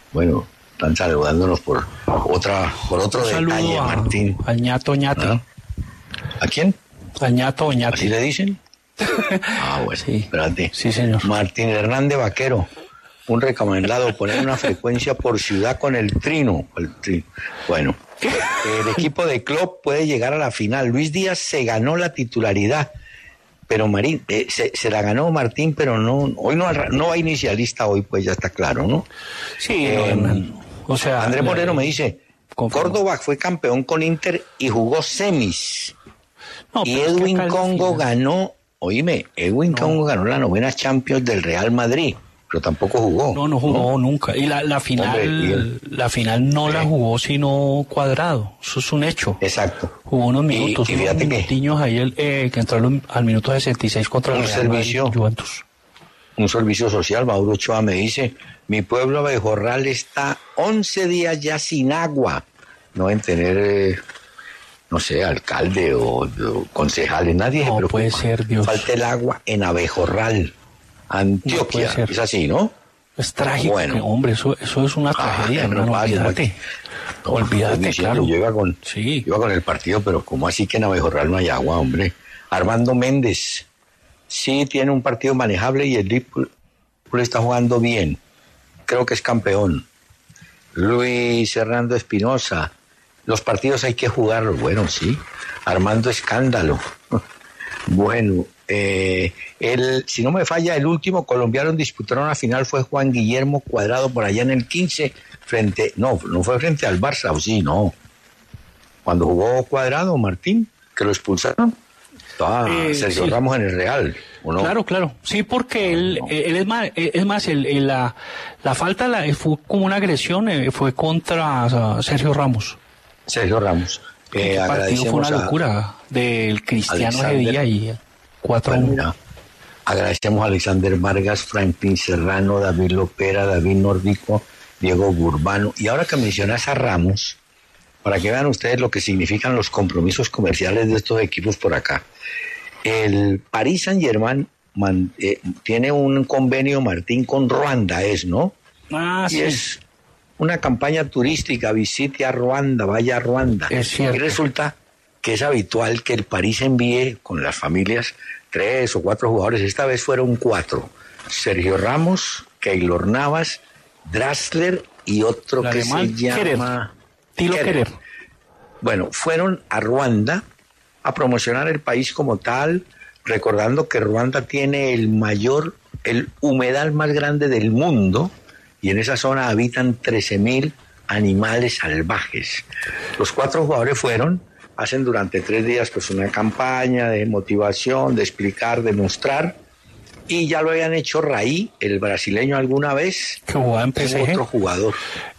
B: Bueno, están saludándonos por otro detalle, Martín.
C: Al ñato Ñate.
B: ¿Ah? ¿A quién?
C: Al ñato Ñate.
B: ¿Así le dicen? Ah, bueno,
C: sí.
B: Espérate.
C: Sí, señor.
B: Martín Hernández Vaquero, un recomendado, poner una frecuencia por ciudad con el trino. Bueno, el equipo de Klopp puede llegar a la final. Luis Díaz se ganó la titularidad, pero Marín, se la ganó Martín, pero no, hoy no va inicialista hoy, pues ya está claro, ¿no?
C: Sí, o sea...
B: Andrés Moreno me dice, Córdoba fue campeón con Inter y jugó semis. No, y Edwin Congo ganó... Oíme, Congo ganó la 9ª Champions del Real Madrid, pero tampoco jugó.
C: No jugó nunca. Y la final, hombre, la final no la jugó sino Cuadrado. Eso es un hecho.
B: Exacto.
C: Jugó unos minutos,
B: y
C: unos minutiños ahí que entró al minuto 66 contra el Real Madrid, Juventus.
B: Un servicio social. Mauro Ochoa me dice, mi pueblo Abejorral está 11 días ya sin agua. No deben tener... no sé, alcalde o concejales, nadie se preocupa.
C: No puede ser, Dios.
B: Falta el agua en Abejorral, Antioquia, no es así, ¿no?
C: Es trágico, bueno. Hombre, eso es una tragedia, hermano, olvídate. Olvídate, claro.
B: Yo iba con el partido, pero ¿cómo así que en Abejorral no hay agua, hombre? Armando Méndez, sí tiene un partido manejable y el Liverpool está jugando bien. Creo que es campeón. Luis Hernando Espinosa, los partidos hay que jugarlos. Bueno, sí. Armando Escándalo. Bueno, si no me falla, el último colombiano en disputar una final fue Juan Guillermo Cuadrado por allá en el 15 no fue frente al Barça, o sí, no. Cuando jugó Cuadrado, Martín, que lo expulsaron, estaba Sergio Ramos en el Real, ¿o no?
C: Claro. Sí, porque él es más, la falta fue como una agresión, fue contra Sergio Ramos.
B: El
C: partido fue una locura del Cristiano ese día y 4-1.
B: Agradecemos a Alexander Vargas, Franklin Serrano, David Lopera, David Nórdico, Diego Burbano. Y ahora que mencionas a Ramos, para que vean ustedes lo que significan los compromisos comerciales de estos equipos por acá. El Paris Saint-Germain tiene un convenio, Martín, con Ruanda, ¿no?
C: Sí.
B: Es una campaña turística, visite a Ruanda, vaya a Ruanda.
C: Es cierto.
B: Y resulta que es habitual que el París envíe con las familias 3 o 4 jugadores. Esta vez fueron 4. Sergio Ramos, Keylor Navas, Draxler y otro que se llama...
C: Tilo Querer.
B: Bueno, fueron a Ruanda a promocionar el país como tal, recordando que Ruanda tiene el humedal más grande del mundo, y en esa zona habitan 13.000 animales salvajes. Los 4 jugadores hacen durante 3 días pues una campaña de motivación, de explicar, de mostrar, y ya lo habían hecho Raí, el brasileño, alguna vez.
C: Que jugaba en PSG.
B: Otro jugador.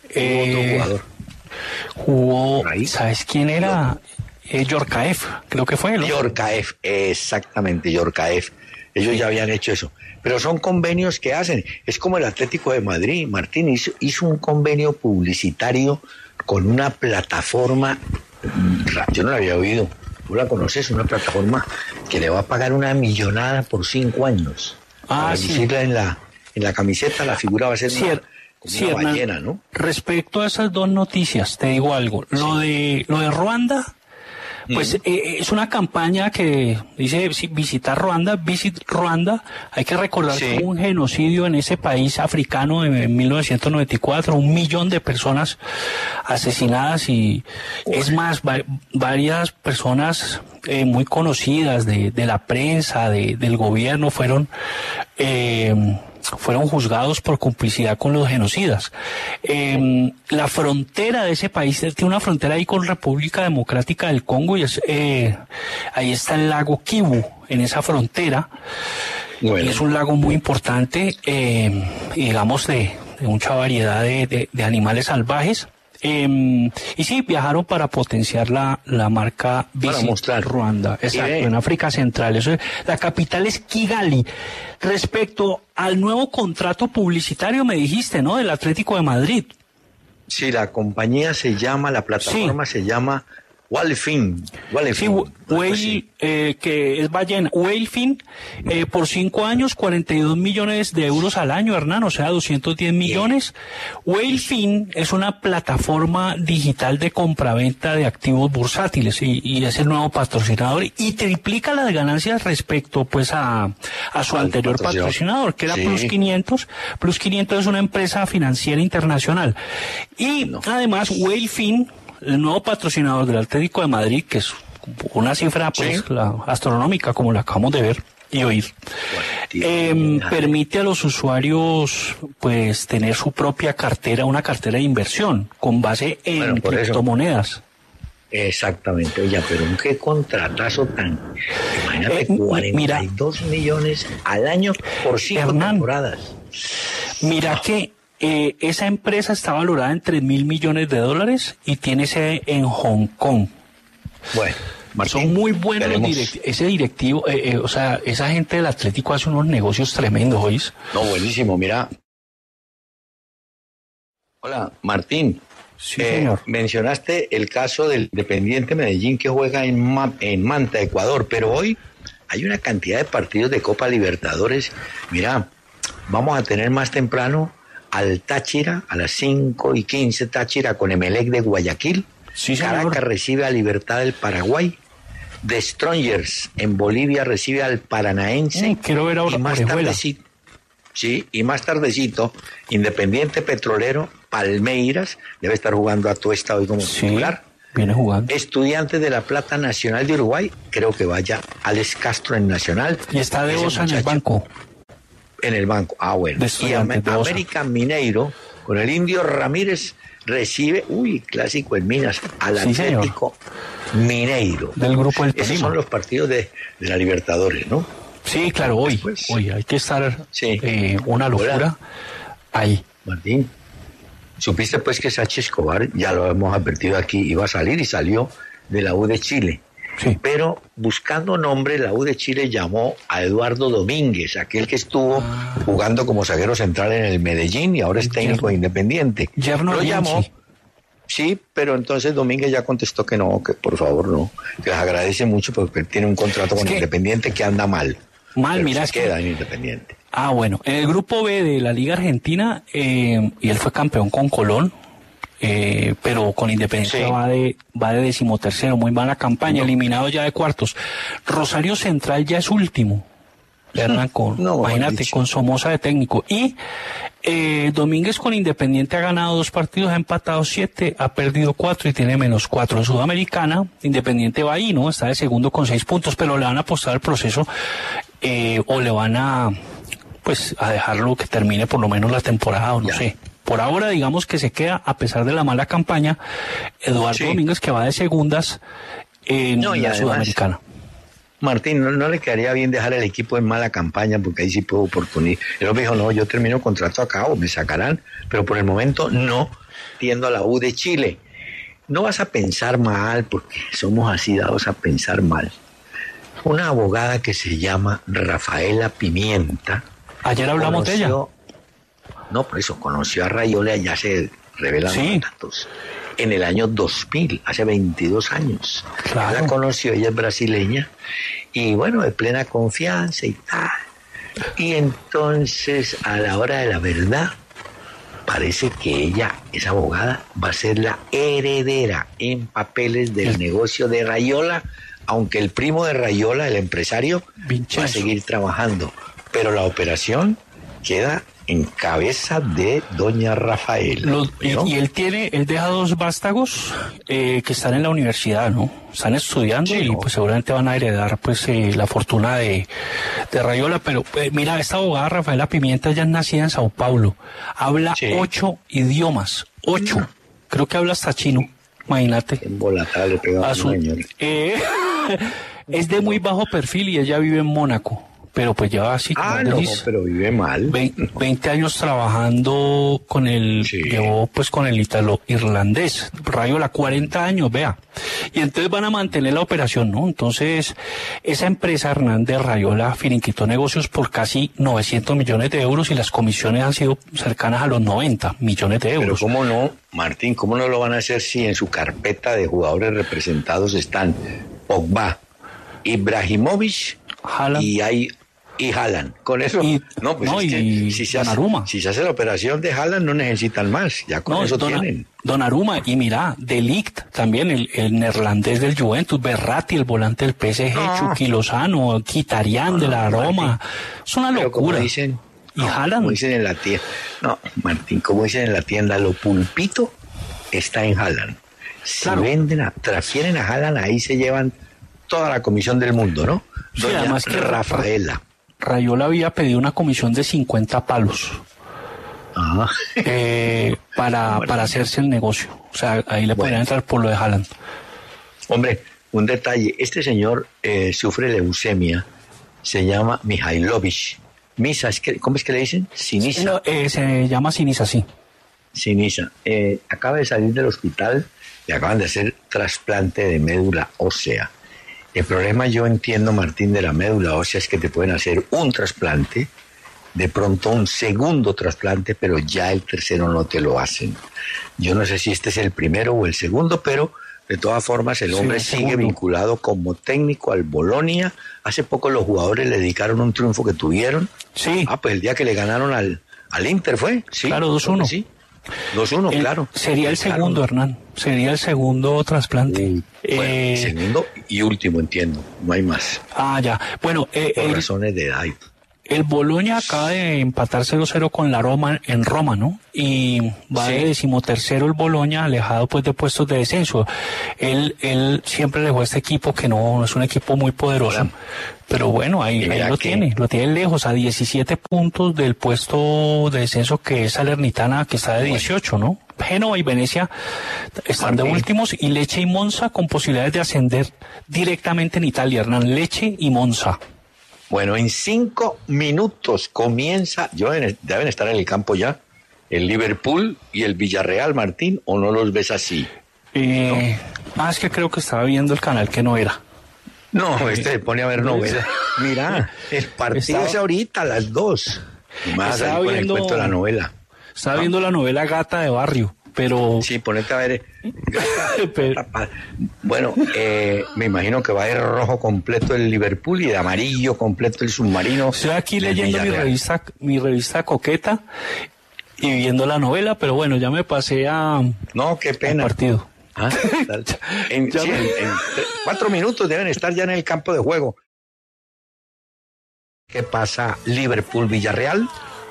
C: Jugó, ¿sabes quién era? Yorkaev, creo que fue, ¿no?
B: Yorkaev, exactamente, Yorkaev. Ellos ya habían hecho eso. Pero son convenios que hacen. Es como el Atlético de Madrid. Martín hizo un convenio publicitario con una plataforma, yo no la había oído, tú la conoces, una plataforma que le va a pagar una millonada por 5 años. Para lucirla en la camiseta, la figura va a ser una ballena, ¿no?
C: Respecto a esas 2 noticias, te digo algo. Sí. Lo de Ruanda, pues es una campaña que dice visitar Ruanda, Visit Ruanda. Hay que recordar que hubo un genocidio en ese país africano en 1994, 1 millón de personas asesinadas y es más, varias personas muy conocidas de la prensa, del gobierno fueron juzgados por complicidad con los genocidas. La frontera de ese país tiene una frontera ahí con República Democrática del Congo y ahí está el lago Kivu en esa frontera. Bueno. Y es un lago muy importante, digamos de mucha variedad de animales salvajes. Y sí, viajaron para potenciar la marca Visit Ruanda. Exacto, en África Central. La capital es Kigali. Respecto al nuevo contrato publicitario, me dijiste, ¿no? Del Atlético de Madrid.
B: Sí, la compañía la plataforma se llama Whalefin.
C: Sí, Whale, que es ballena. Whalefin, por 5 años, 42 millones de euros al año, Hernán, o sea, 210 millones. Whalefin es una plataforma digital de compraventa de activos bursátiles y es el nuevo patrocinador y triplica las ganancias respecto pues a su anterior patrocinador, que era Plus 500. Plus 500 es una empresa financiera internacional. Y además, Whalefin, el nuevo patrocinador del Atlético de Madrid, que es una cifra pues astronómica, como la acabamos de ver y oír, permite a los usuarios pues tener su propia cartera, una cartera de inversión con base en criptomonedas.
B: Exactamente, oye, pero qué contratazo tan... Imagínate, 42 millones al año por 5 temporadas.
C: Mira que esa empresa está valorada en 3.000 millones de dólares y tiene sede en Hong Kong.
B: Bueno, Martín,
C: son muy buenos ese directivo, o sea, esa gente del Atlético hace unos negocios tremendos, ¿oís?
B: No, buenísimo, mira. Hola, Martín.
C: Sí, señor.
B: Mencionaste el caso del Independiente Medellín que juega en Manta, Ecuador, pero hoy hay una cantidad de partidos de Copa Libertadores. Mira, vamos a tener más temprano al Táchira, a las 5:15, Táchira con Emelec de Guayaquil.
C: Sí,
B: Caracas recibe a Libertad del Paraguay. The Strongers en Bolivia recibe al Paranaense.
C: Quiero ver ahora
B: más tardecito. Sí, y más tardecito, Independiente Petrolero, Palmeiras, debe estar jugando a Tuesta hoy como titular.
C: Viene jugando.
B: Estudiantes de La Plata, Nacional de Uruguay, creo que vaya Alex Castro en Nacional.
C: Y está de Osa en el banco.
B: En el banco, bueno. Y América Mineiro, con el Indio Ramírez, recibe, clásico en Minas, al Atlético Mineiro.
C: Del grupo del
B: Esos son los partidos de la Libertadores, ¿no?
C: Sí, claro, hoy hay que estar una locura ahí.
B: Martín, supiste pues que Sachi Escobar, ya lo hemos advertido aquí, iba a salir y salió de la U de Chile.
C: Sí.
B: Pero buscando nombre, la U de Chile llamó a Eduardo Domínguez, aquel que estuvo jugando como zaguero central en el Medellín y ahora es técnico de Independiente. Lo llamó. Sí, pero entonces Domínguez ya contestó que no, que por favor no, que les agradece mucho porque tiene un contrato con Independiente que anda mal.
C: Mira,
B: se queda en Independiente.
C: Bueno, en el grupo B de la Liga Argentina, y él fue campeón con Colón, pero con Independiente va de 13º, muy mala campaña, eliminado ya de cuartos. Rosario Central ya es último, Hernán, imagínate, con Somoza de técnico. Y Domínguez con Independiente ha ganado 2 partidos, ha empatado 7, ha perdido 4 y tiene -4. En Sudamericana, Independiente va ahí, ¿no? Está de segundo con 6 puntos, pero le van a apostar el proceso o le van a dejarlo que termine por lo menos la temporada, o no sé. Por ahora, digamos que se queda, a pesar de la mala campaña, Eduardo Domínguez, que va de segundas en la Sudamericana.
B: Martín, no le quedaría bien dejar el equipo en mala campaña porque ahí sí puedo oportunidad. Él me dijo, no, yo termino contrato acá o me sacarán, pero por el momento no, tiendo a la U de Chile. No vas a pensar mal porque somos así dados a pensar mal. Una abogada que se llama Rafaela Pimienta.
C: Ayer hablamos de ella.
B: No, por eso, conoció a Rayola, ya se revelan los datos. En el año 2000, hace 22 años.
C: Claro.
B: La conoció, ella es brasileña, y bueno, de plena confianza y tal. Y entonces, a la hora de la verdad, parece que ella, esa abogada, va a ser la heredera en papeles del negocio de Rayola, aunque el primo de Rayola, el empresario, va a seguir trabajando. Pero la operación queda en cabeza de doña Rafaela.
C: Y él deja 2 vástagos que están en la universidad, ¿no? Están estudiando y pues seguramente van a heredar pues la fortuna de Rayola. Pero mira, esta abogada Rafaela Pimienta ya es nacida en Sao Paulo. Habla 8 idiomas. 8. Creo que habla hasta chino. Imagínate.
B: Embolatada le pegaba a su señor.
C: Es de muy bajo perfil y ella vive en Mónaco. pero pues lleva así,
B: pero vive mal.
C: 20 años trabajando con llevó pues con el italo-irlandés, Raiola, 40 años, vea. Y entonces van a mantener la operación, ¿no? Entonces, esa empresa, Hernán, de Raiola, finiquitó negocios por casi 900 millones de euros y las comisiones han sido cercanas a los 90 millones de euros.
B: Pero ¿cómo no, Martín? ¿Cómo no lo van a hacer si en su carpeta de jugadores representados están Pogba, Ibrahimovic
C: Haaland
B: y Haaland? Con eso, si se hace la operación de Haaland no necesitan más, ya con eso tienen.
C: Donnarumma, y mira, De Ligt también, el neerlandés del Juventus, Berratti, el volante del PSG, Chucky Lozano, Mkhitaryan de la Roma, es una locura. Y Haaland.
B: Como dicen en la tienda, Martín, como dicen en la tienda, lo pulpito está en Haaland. Si transfieren a Haaland, ahí se llevan toda la comisión del mundo, ¿no?
C: Sí, además que
B: Rafaela.
C: Raiola había pedido una comisión de 50 palos para hacerse el negocio. O sea, ahí le podrían entrar por lo de Haaland.
B: Hombre, un detalle. Este señor sufre leucemia. Se llama Mihailovic. ¿Cómo es que le dicen? Sinisa.
C: No, se llama Sinisa, sí.
B: Sinisa. Acaba de salir del hospital y acaban de hacer trasplante de médula ósea. El problema, yo entiendo, Martín, de la médula ósea es que te pueden hacer un trasplante, de pronto un segundo trasplante, pero ya el tercero no te lo hacen. Yo no sé si este es el primero o el segundo, pero de todas formas el hombre sigue vinculado como técnico al Bolonia. Hace poco los jugadores le dedicaron un triunfo que tuvieron.
C: Sí.
B: Pues el día que le ganaron al Inter fue. Sí,
C: claro, 2-1.
B: Sí. 2-1, claro.
C: Sería el segundo, Hernán. Sería el segundo trasplante.
B: Segundo y último, entiendo. No hay más.
C: Ya. Bueno,
B: por razones de edad.
C: El Bologna acaba de empatar 0-0 con la Roma en Roma, ¿no? Y va de 13º el Bologna, alejado pues de puestos de descenso. Él siempre dejó este equipo que no es un equipo muy poderoso. Pero bueno, ahí lo tiene lejos, a 17 puntos del puesto de descenso que es Salernitana, que está de 18, ¿no? Génova y Venecia están de últimos, y Lecce y Monza con posibilidades de ascender directamente en Italia, Hernán. Lecce y Monza.
B: Bueno, en 5 minutos comienza, deben estar en el campo ya, el Liverpool y el Villarreal, Martín, ¿o no los ves así?
C: Es que creo que estaba viendo el canal que no era.
B: No, se pone a ver novela. Mira, el partido es ahorita a las 2. Y más ahí con el cuento de la novela.
C: Estaba viendo la novela Gata de Barrio, pero...
B: Sí, ponete a ver. Bueno, me imagino que va a ir rojo completo el Liverpool y de amarillo completo el submarino.
C: Estoy aquí leyendo mi revista Coqueta y viendo la novela, pero bueno, ya me pasé a...
B: No, qué pena.
C: Al partido.
B: En 4 minutos deben estar ya en el campo de juego. ¿Qué pasa, Liverpool-Villarreal?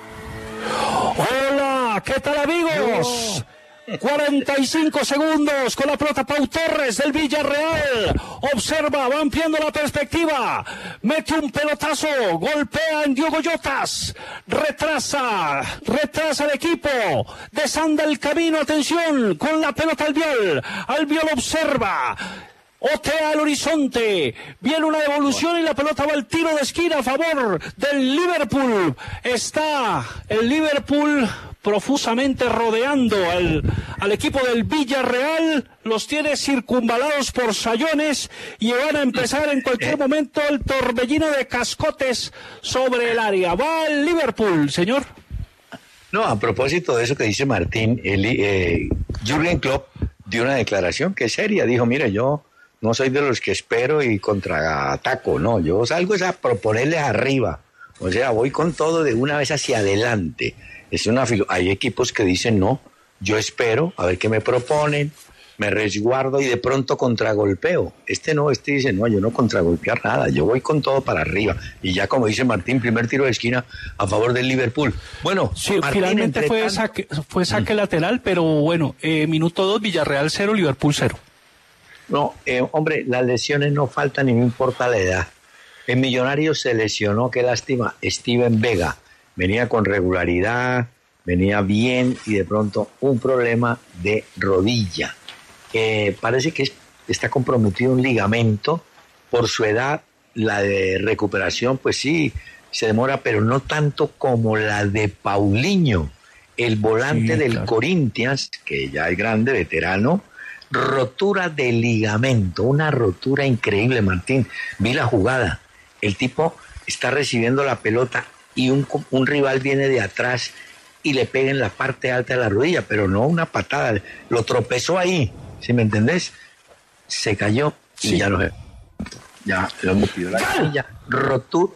C: Hola, ¿qué tal, amigos? 45 segundos con la pelota Pau Torres del Villarreal. Observa, va ampliando la perspectiva. Mete un pelotazo, golpea en Diogo Jotas. Retrasa el equipo. Desanda el camino, atención, con la pelota Albiol. Albiol observa. Otea al horizonte, viene una devolución y la pelota va al tiro de esquina a favor del Liverpool. Está el Liverpool profusamente rodeando al equipo del Villarreal, los tiene circunvalados por sayones y van a empezar en cualquier momento el torbellino de cascotes sobre el área. Va el Liverpool, señor.
B: No, a propósito de eso que dice Martín, Jürgen Klopp dio una declaración que es seria, dijo, mire, yo no soy de los que espero y contraataco, no, yo salgo a proponerles arriba, o sea, voy con todo de una vez hacia adelante. Hay equipos que dicen, no, yo espero, a ver qué me proponen, me resguardo y de pronto contragolpeo. Este dice, no, yo no contragolpear nada, yo voy con todo para arriba. Y ya como dice Martín, primer tiro de esquina a favor del Liverpool. Bueno,
C: sí,
B: Martín,
C: finalmente fue saque lateral, pero bueno, minuto 2, Villarreal 0, Liverpool 0.
B: No, hombre, las lesiones no faltan y no importa la edad. En Millonarios se lesionó, qué lástima, Steven Vega. Venía con regularidad, venía bien y de pronto un problema de rodilla. Parece que está comprometido un ligamento. Por su edad la de recuperación, pues sí, se demora, pero no tanto como la de Paulinho, el volante del Corinthians, que ya es grande, veterano, rotura de ligamento, una rotura increíble, Martín. Vi la jugada, el tipo está recibiendo la pelota y un rival viene de atrás y le pega en la parte alta de la rodilla, pero no una patada, lo tropezó ahí, ¿sí me entendés? Se cayó y ya lo hemos pedido la camilla, rotura.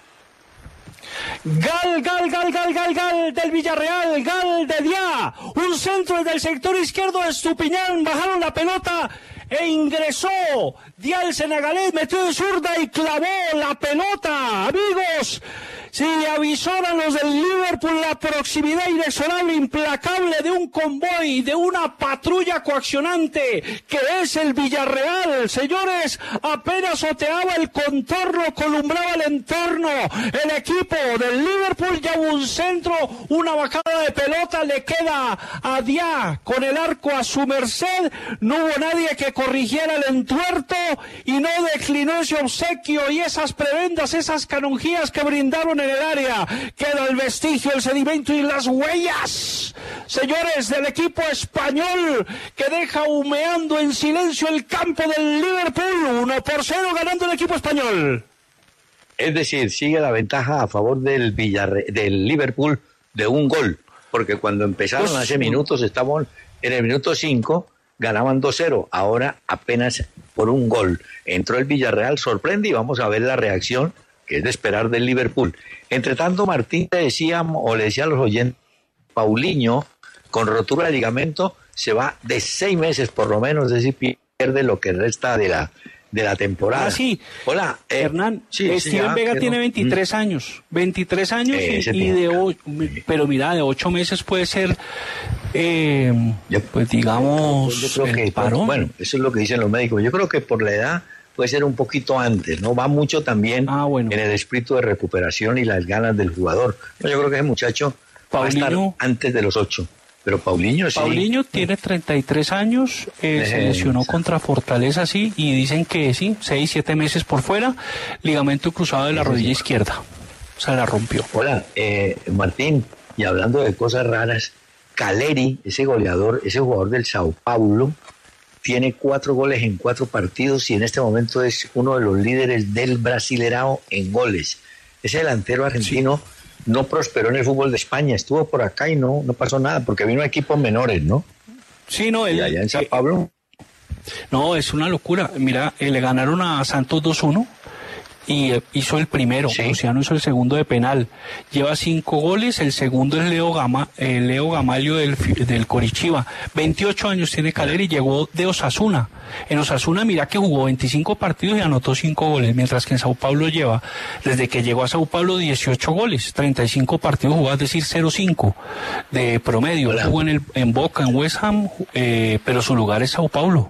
C: Gal del Villarreal, Gal de Dia, un centro del sector izquierdo de Estupiñán, bajaron la pelota e ingresó Dia el senegalés, metió de zurda y clavó la pelota, amigos. Sí, avisoran los del Liverpool la proximidad inexorable, implacable de un convoy, de una patrulla coaccionante que es el Villarreal. Señores, apenas oteaba el contorno, columbraba el entorno. El equipo del Liverpool ya hubo un centro, una bajada de pelota, le queda a Dia con el arco a su merced. No hubo nadie que corrigiera el entuerto y no declinó ese obsequio y esas prebendas, esas canonjías que brindaron en el área. Queda el vestigio, el sedimento y las huellas, señores, del equipo español que deja humeando en silencio el campo del Liverpool. 1-0 ganando el equipo español.
B: Es decir, sigue la ventaja a favor del Liverpool de un gol, porque cuando empezaron hace minutos, estamos en el minuto 5, ganaban 2-0, ahora apenas por un gol. Entró el Villarreal, sorprende y vamos a ver la reacción que es de esperar del Liverpool. Entre tanto, Martín le decía a los oyentes, Paulinho, con rotura de ligamento, se va de 6 meses por lo menos, es decir, pierde lo que resta de la temporada.
C: Sí.
B: Hola,
C: Hernán, Steven Vega tiene 23 años, 23 años pero mira, de 8 meses puede ser, pues digamos,
B: yo creo que parón. Bueno, eso es lo que dicen los médicos. Yo creo que por la edad puede ser un poquito antes, ¿no? Va mucho también en el espíritu de recuperación y las ganas del jugador. Yo creo que ese muchacho va a estar antes de los 8. Pero Paulinho sí.
C: Paulinho tiene 33 años, se lesionó contra Fortaleza, sí, y dicen que sí, 6-7 meses por fuera, ligamento cruzado de la rodilla izquierda. Se la rompió.
B: Hola, Martín, y hablando de cosas raras, Caleri, ese goleador, ese jugador del Sao Paulo, tiene 4 goles en 4 partidos y en este momento es uno de los líderes del Brasilerao en goles. Ese delantero argentino no prosperó en el fútbol de España, estuvo por acá y no pasó nada, porque vino a equipos menores, ¿no?
C: Sí, no,
B: y allá en Sao Paulo.
C: No, es una locura. Mira, le ganaron a Santos 2-1 y hizo el primero, Luciano hizo el segundo de penal. Lleva 5 goles, el segundo es Leo Gamalio del Coritiba. 28 años tiene Caleri y llegó de Osasuna. En Osasuna, mira que jugó 25 partidos y anotó 5 goles, mientras que en Sao Paulo lleva, desde que llegó a Sao Paulo, 18 goles, 35 partidos jugados, es decir, 0-5 de promedio. Jugó en Boca, en West Ham, pero su lugar es Sao Paulo.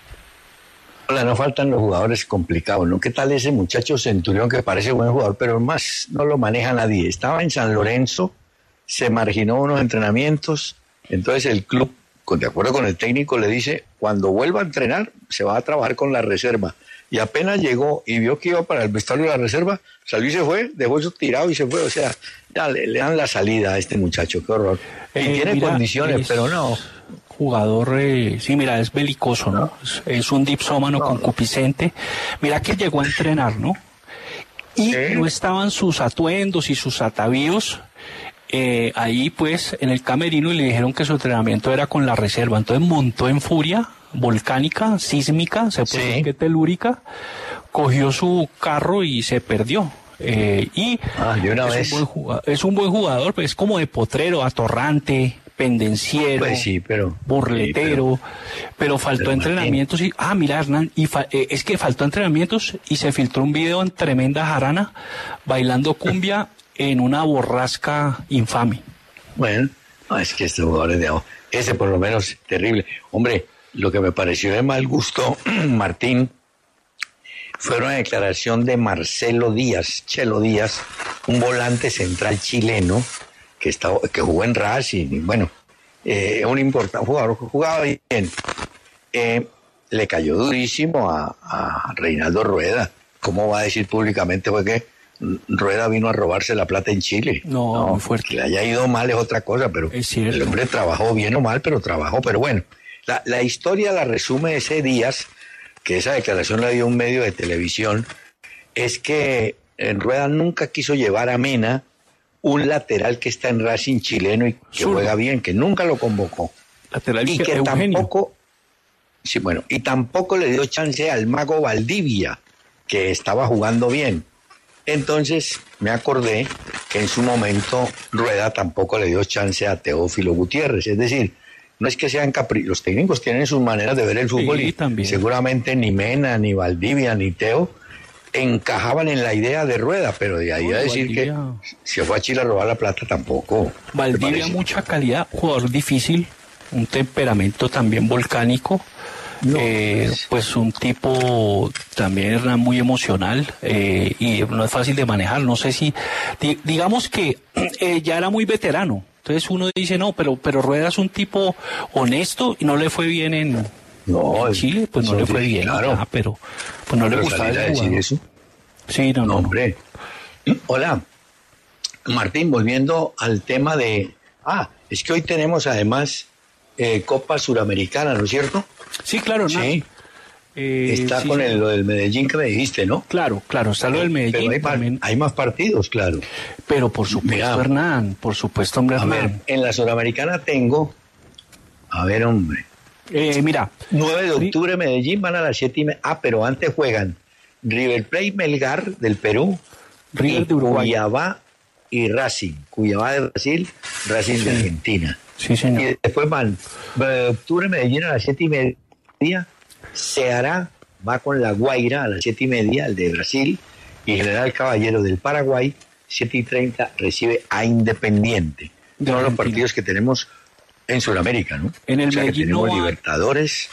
B: Hola, no faltan los jugadores complicados, ¿no? ¿Qué tal ese muchacho Centurión que parece buen jugador, pero más no lo maneja nadie? Estaba en San Lorenzo, se marginó unos entrenamientos, entonces el club, de acuerdo con el técnico, le dice, cuando vuelva a entrenar, se va a trabajar con la reserva. Y apenas llegó y vio que iba para el vestuario de la reserva, salió y se fue, dejó eso tirado y se fue. O sea, ya le dan la salida a este muchacho, qué horror. Y tiene condiciones, pero no.
C: Jugador, sí, mira, es belicoso, ¿no? Es un dipsómano concupiscente. Mira que llegó a entrenar, ¿no? Y no estaban sus atuendos y sus atavíos ahí, pues, en el camerino, y le dijeron que su entrenamiento era con la reserva. Entonces montó en furia volcánica, sísmica, se puede decir que telúrica, cogió su carro y se perdió. Es un buen jugador, pues, es como de potrero, atorrante, pendenciero,
B: pues sí,
C: burletero, pero faltó entrenamientos y mira, Hernán, es que faltó entrenamientos y se filtró un video en tremenda jarana bailando cumbia en una borrasca infame.
B: Bueno, es que estos jugadores de ese por lo menos terrible. Hombre, lo que me pareció de mal gusto, Martín, fue una declaración de Marcelo Díaz, Chelo Díaz, un volante central chileno que jugó en Racing, y bueno, un importante jugador, jugaba bien. Le cayó durísimo a Reinaldo Rueda, ¿cómo va a decir públicamente fue que Rueda vino a robarse la plata en Chile?
C: No, muy fuerte.
B: Que le haya ido mal es otra cosa, pero
C: es cierto.
B: El hombre trabajó bien o mal, pero trabajó. Pero bueno, la historia la resume ese Díaz, que esa declaración la dio un medio de televisión, es que Rueda nunca quiso llevar a Mena, un lateral que está en Racing chileno y que juega bien, que nunca lo convocó.
C: Lateral
B: y que
C: Eugenio.
B: tampoco le dio chance al mago Valdivia, que estaba jugando bien. Entonces me acordé que en su momento Rueda tampoco le dio chance a Teófilo Gutiérrez. Es decir, no es que sean los técnicos tienen sus maneras de ver el fútbol,
C: sí,
B: y
C: también.
B: seguramente ni Mena, ni Valdivia, ni Teo encajaban en la idea de Rueda, pero de ahí a decir Valdivia, que se fue a Chile a robar la plata tampoco.
C: Valdivia mucha calidad, jugador difícil, un temperamento también volcánico. No, pues un tipo también era muy emocional y no es fácil de manejar. No sé si, digamos que ya era muy veterano. Entonces uno dice, no, pero Rueda es un tipo honesto y no le fue bien en Chile, pues no le fue bien, claro. Pero pues no le gustaba
B: decir eso.
C: Sí, no,
B: hombre. Hola, Martín, volviendo al tema de... es que hoy tenemos además Copa Suramericana, ¿no es cierto?
C: Sí, claro,
B: sí. Está sí, con lo del Medellín que me dijiste, ¿no?
C: Claro, está lo del Medellín.
B: Pero hay más partidos, claro.
C: Pero por supuesto, Hernán, por supuesto, hombre, Hernán.
B: A ver, en la Suramericana tengo... A ver, hombre.
C: Mira.
B: 9 de octubre Medellín, van a las 7:30. Pero antes juegan River Plate Melgar del Perú,
C: River de Uruguay,
B: Cuiabá y Racing. Cuiabá de Brasil, Racing de Argentina.
C: Sí, señor.
B: Y después van 9 de octubre Medellín a las 7:30. Ceará va con La Guaira a las 7:30, el de Brasil, y General Caballero del Paraguay, 7:30, recibe a Independiente. Son los partidos que tenemos en Sudamérica, ¿no?
C: En el Medellín
B: tenemos Libertadores.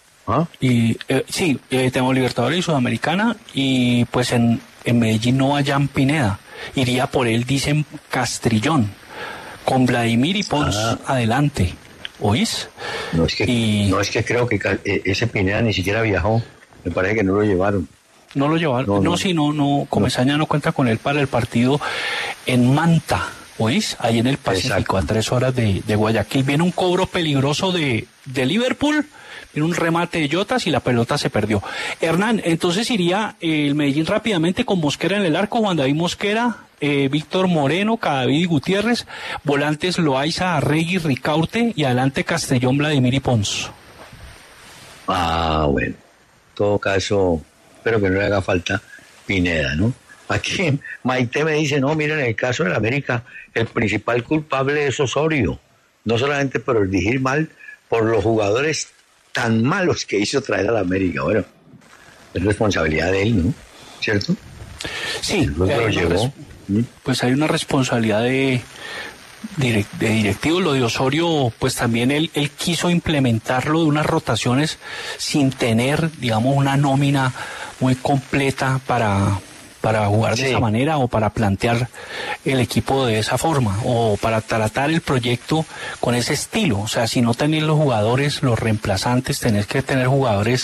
C: Y sí, tenemos Libertadores y Sudamericana, y pues en Medellín no va Jan Pineda. Iría por él, dicen, Castrillón, con Vladimir y Pons adelante. ¿Oís?
B: No es que creo que ese Pineda ni siquiera viajó. Me parece que no lo llevaron.
C: No lo llevaron. No. Comesaña no cuenta con él para el partido en Manta. ¿Oís? Ahí en el Pacífico. Exacto. A 3 horas de Guayaquil. Viene un cobro peligroso de Liverpool. Viene un remate de Yotas y la pelota se perdió. Hernán, entonces iría el Medellín rápidamente con Mosquera en el arco, Juan David Mosquera, Víctor Moreno, Cadavid Gutiérrez, volantes Loaiza, Arregui, Ricaurte y adelante Castellón, Vladimir y Pons.
B: Bueno. En todo caso, espero que no le haga falta Pineda, ¿no? Aquí Maite me dice, no, miren, en el caso de la América, el principal culpable es Osorio, no solamente por dirigir mal, por los jugadores tan malos que hizo traer a la América. Bueno, es responsabilidad de él, ¿no? ¿Cierto?
C: Sí,
B: lo llevó.
C: Pues hay una responsabilidad de directivos. Lo de Osorio, pues también él quiso implementarlo de unas rotaciones sin tener, digamos, una nómina muy completa para jugar de esa manera, o para plantear el equipo de esa forma, o para tratar el proyecto con ese estilo. O sea, si no tenés los jugadores, los reemplazantes, tenés que tener jugadores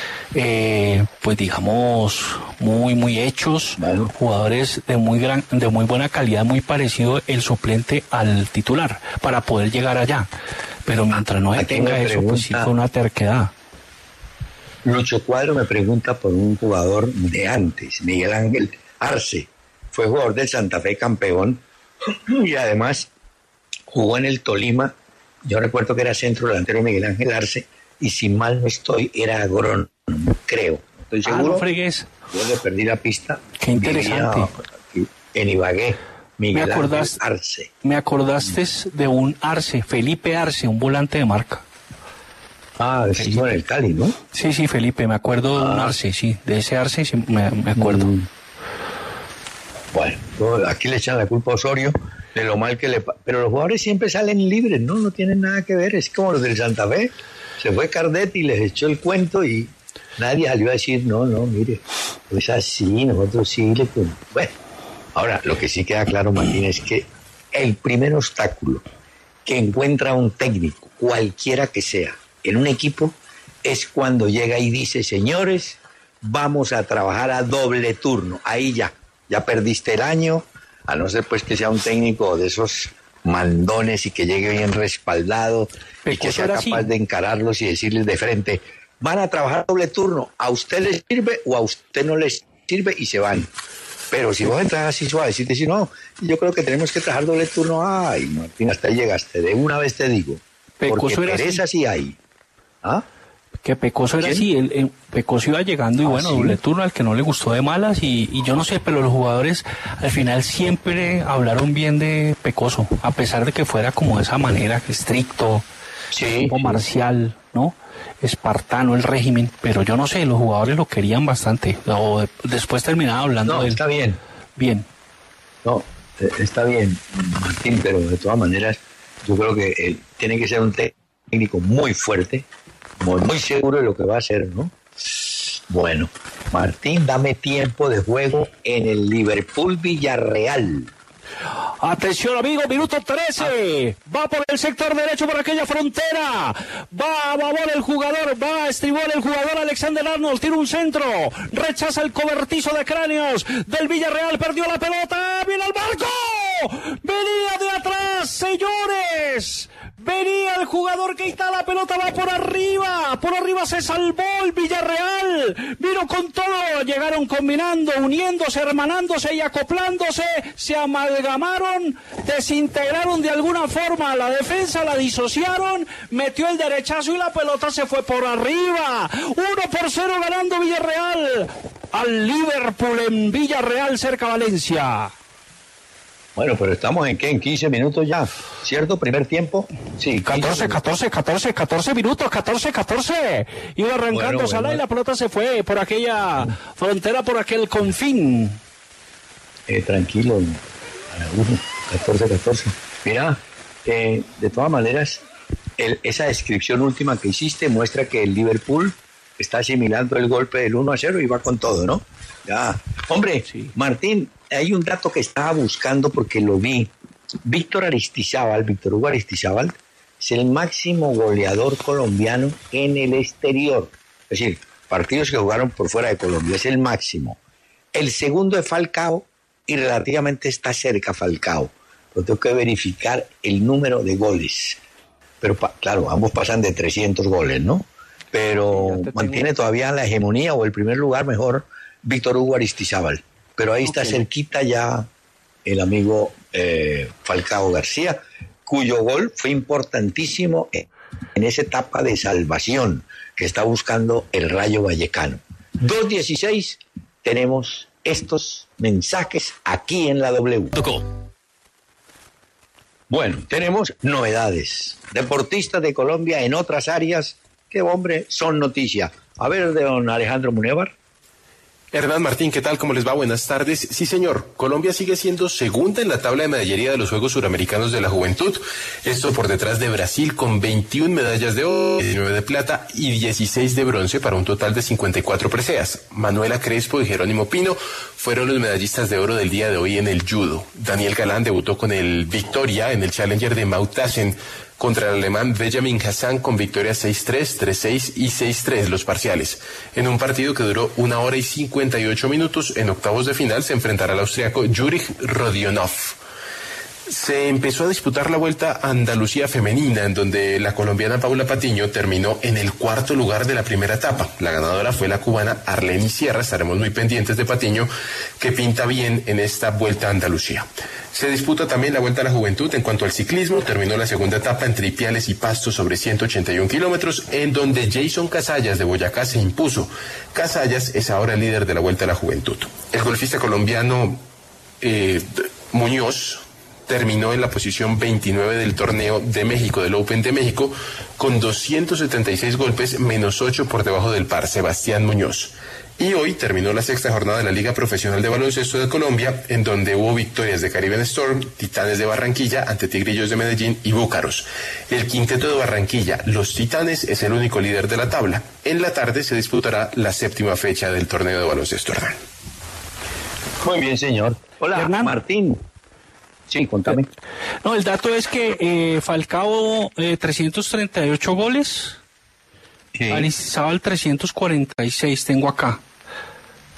C: pues digamos muy hechos, jugadores de muy buena calidad, muy parecido el suplente al titular, para poder llegar allá. Pero mientras no se tenga eso, pues sí fue una terquedad.
B: Lucho Cuadro me pregunta por un jugador de antes, Miguel Ángel Arce. Fue jugador del Santa Fe, campeón, y además jugó en el Tolima. Yo recuerdo que era centro delantero Miguel Ángel Arce, y si mal no estoy, era agrónomo, creo. Estoy seguro.
C: No fregues.
B: Yo le perdí la pista.
C: Qué interesante.
B: En Ibagué, Miguel Ángel Arce.
C: Me acordaste de un Arce, Felipe Arce, un volante de marca.
B: Estuvo en el Cali, ¿no?
C: Sí, Felipe, me acuerdo de un Arce, sí, de ese Arce sí, me acuerdo.
B: Bueno, aquí le echan la culpa a Osorio de lo mal que le... Pero los jugadores siempre salen libres, ¿no? No tienen nada que ver, es como los del Santa Fe. Se fue Cardetti y les echó el cuento y nadie salió a decir, no, mire, pues así, nosotros sí le... Bueno, ahora, lo que sí queda claro, Martín, es que el primer obstáculo que encuentra un técnico, cualquiera que sea, en un equipo, es cuando llega y dice, señores, vamos a trabajar a doble turno. Ahí ya perdiste el año, a no ser pues que sea un técnico de esos mandones y que llegue bien respaldado y que sea capaz de encararlos y decirles de frente, van a trabajar doble turno, a usted le sirve o a usted no le sirve y se van. Pero si vos entras así suave, si te dices, no, yo creo que tenemos que trabajar doble turno, ay, Martín, hasta ahí llegaste, de una vez te digo, porque pereza sí hay. ¿Ah?
C: Que Pecoso era así, el Pecoso iba llegando y bueno, doble turno al que no le gustó de malas y yo no sé, pero los jugadores al final siempre hablaron bien de Pecoso, a pesar de que fuera como de esa manera, estricto, tipo marcial, ¿no? Espartano el régimen, pero yo no sé, los jugadores lo querían bastante, o después terminaba hablando de él.
B: Está bien.
C: Bien.
B: No, está bien, Martín, pero de todas maneras, yo creo que tiene que ser un técnico muy fuerte, muy seguro de lo que va a hacer, ¿no? Bueno, Martín, dame tiempo de juego en el Liverpool-Villarreal.
C: Atención, amigo, minuto 13. Va por el sector derecho por aquella frontera. Va a babor el jugador, va a estribor el jugador Alexander Arnold. Tira un centro. Rechaza el cobertizo de cráneos del Villarreal. Perdió la pelota. ¡Viene al barco! ¡Venía de atrás, señores! Venía el jugador que está la pelota, va por arriba se salvó el Villarreal, vino con todo, llegaron combinando, uniéndose, hermanándose y acoplándose, se amalgamaron, desintegraron de alguna forma la defensa, la disociaron, metió el derechazo y la pelota se fue por arriba, 1-0 ganando Villarreal al Liverpool en Villarreal, cerca Valencia.
B: Bueno, pero estamos en 15 minutos ya, ¿cierto? Primer tiempo. Sí,
C: 14 minutos, 14. Iba arrancando Salah y la pelota se fue por aquella frontera, por aquel confín.
B: Tranquilo, 14. Mira, de todas maneras, esa descripción última que hiciste muestra que el Liverpool está asimilando el golpe del 1-0 y va con todo, ¿no? Ya. Hombre, sí. Martín, hay un dato que estaba buscando porque lo vi. Víctor Hugo Aristizábal, es el máximo goleador colombiano en el exterior. Es decir, partidos que jugaron por fuera de Colombia, es el máximo. El segundo es Falcao y relativamente está cerca Falcao. Pero tengo que verificar el número de goles. Pero claro, ambos pasan de 300 goles, ¿no? Pero mantiene todavía la hegemonía o el primer lugar mejor Víctor Hugo Aristizábal. Pero ahí está cerquita ya el amigo Falcao García, cuyo gol fue importantísimo en esa etapa de salvación que está buscando el Rayo Vallecano. 2:16, tenemos estos mensajes aquí en la W. Bueno, tenemos novedades. Deportistas de Colombia en otras áreas que, hombre, son noticia. A ver, de don Alejandro Munevar.
D: Hernán Martín, ¿qué tal? ¿Cómo les va? Buenas tardes. Sí, señor. Colombia sigue siendo segunda en la tabla de medallería de los Juegos Suramericanos de la Juventud. Esto por detrás de Brasil con 21 medallas de oro, 19 de plata y 16 de bronce para un total de 54 preseas. Manuela Crespo y Jerónimo Pino fueron los medallistas de oro del día de hoy en el judo. Daniel Galán debutó con el Victoria en el Challenger de Mauthausen contra el alemán Benjamin Hassan con victorias 6-3, 3-6 y 6-3 los parciales. En un partido que duró 1 hora y 58 minutos, en octavos de final se enfrentará al austriaco Jurij Rodionov. Se empezó a disputar la Vuelta a Andalucía femenina, en donde la colombiana Paula Patiño terminó en el 4º lugar de la primera etapa. La ganadora fue la cubana Arleny Sierra. Estaremos muy pendientes de Patiño, que pinta bien en esta Vuelta a Andalucía. Se disputa también la Vuelta a la Juventud. En cuanto al ciclismo, terminó la segunda etapa entre Ipiales y Pasto sobre 181 kilómetros, en donde Jason Casallas de Boyacá se impuso. Casallas es ahora el líder de la Vuelta a la Juventud. El golfista colombiano Muñoz terminó en la posición 29 del torneo de México, del Open de México, con 276 golpes, menos 8 por debajo del par, Sebastián Muñoz. Y hoy terminó la 6ª jornada de la Liga Profesional de Baloncesto de Colombia, en donde hubo victorias de Caribbean Storm, Titanes de Barranquilla ante Tigrillos de Medellín y Búcaros. El quinteto de Barranquilla, los Titanes, es el único líder de la tabla. En la tarde se disputará la 7ª fecha del torneo de baloncesto, Hernán.
B: Muy bien, señor. Hola, Hernán. Martín. Sí, contame.
C: No, el dato es que Falcao 338 goles, sí. Aristizábal 346, tengo acá.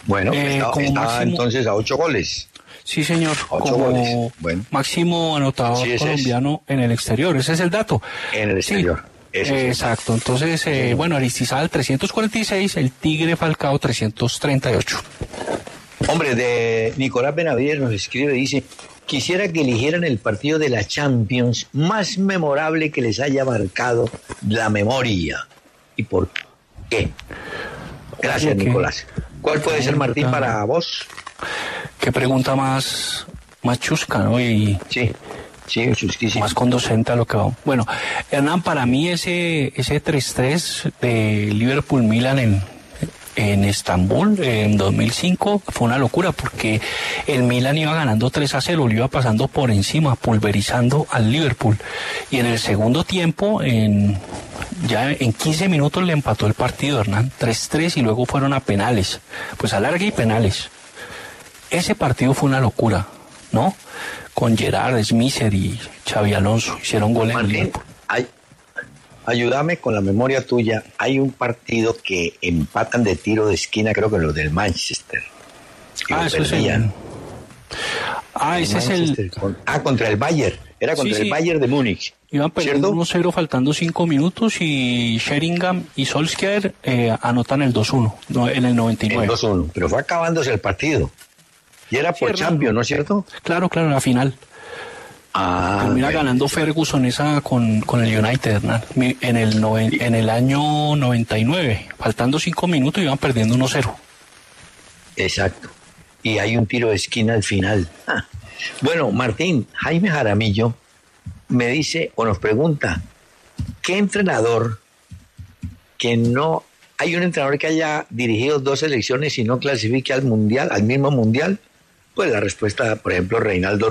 B: Bueno, estaba
C: máximo,
B: entonces a 8 goles.
C: sí, señor,
B: 8
C: como
B: goles. Bueno.
C: máximo anotador colombiano en el exterior. Ese es el dato.
B: En el exterior.
C: Sí, exacto. Entonces, bueno, Aristizábal 346, el Tigre Falcao 338.
B: Hombre, de Nicolás Benavides nos escribe, dice, quisiera que eligieran el partido de la Champions más memorable que les haya marcado la memoria. ¿Y por qué? Gracias,
C: Oye,
B: Nicolás. ¿Cuál puede ser, Martín, para vos?
C: Qué pregunta más chusca, ¿no? Y
B: Sí, chusquísimo.
C: más conducente a lo que vamos. Bueno, Hernán, para mí ese 3-3 de Liverpool-Milan en Estambul en 2005 fue una locura porque el Milan iba ganando 3-0, lo iba pasando por encima, pulverizando al Liverpool. Y en el segundo tiempo, ya en 15 minutos le empató el partido, Hernán, 3-3, y luego fueron a penales, pues a larga y penales. Ese partido fue una locura, ¿no? Con Gerard, Smisser y Xabi Alonso hicieron goles en
B: Martín,
C: Liverpool.
B: ayúdame con la memoria tuya. Hay un partido que empatan de tiro de esquina, creo que los del Manchester.
C: Eso es ese es el...
B: contra el Bayern. Era contra el Bayern de Múnich.
C: Iban perdiendo 1-0 faltando 5 minutos y Sheringham y Solskjaer anotan el 2-1 en el 99.
B: El 2-1, pero fue acabándose el partido. Y era por Champions, ¿no es cierto?
C: Claro, la final. Termina ganando Ferguson esa con el United, Hernán, en el año 99. Faltando 5 minutos iban perdiendo 1-0.
B: Exacto. Y hay un tiro de esquina al final. Bueno, Martín, Jaime Jaramillo me dice o nos pregunta, ¿qué entrenador que no... Hay un entrenador que haya dirigido 2 selecciones y no clasifique al mundial, al mismo mundial? Pues la respuesta, por ejemplo, Reinaldo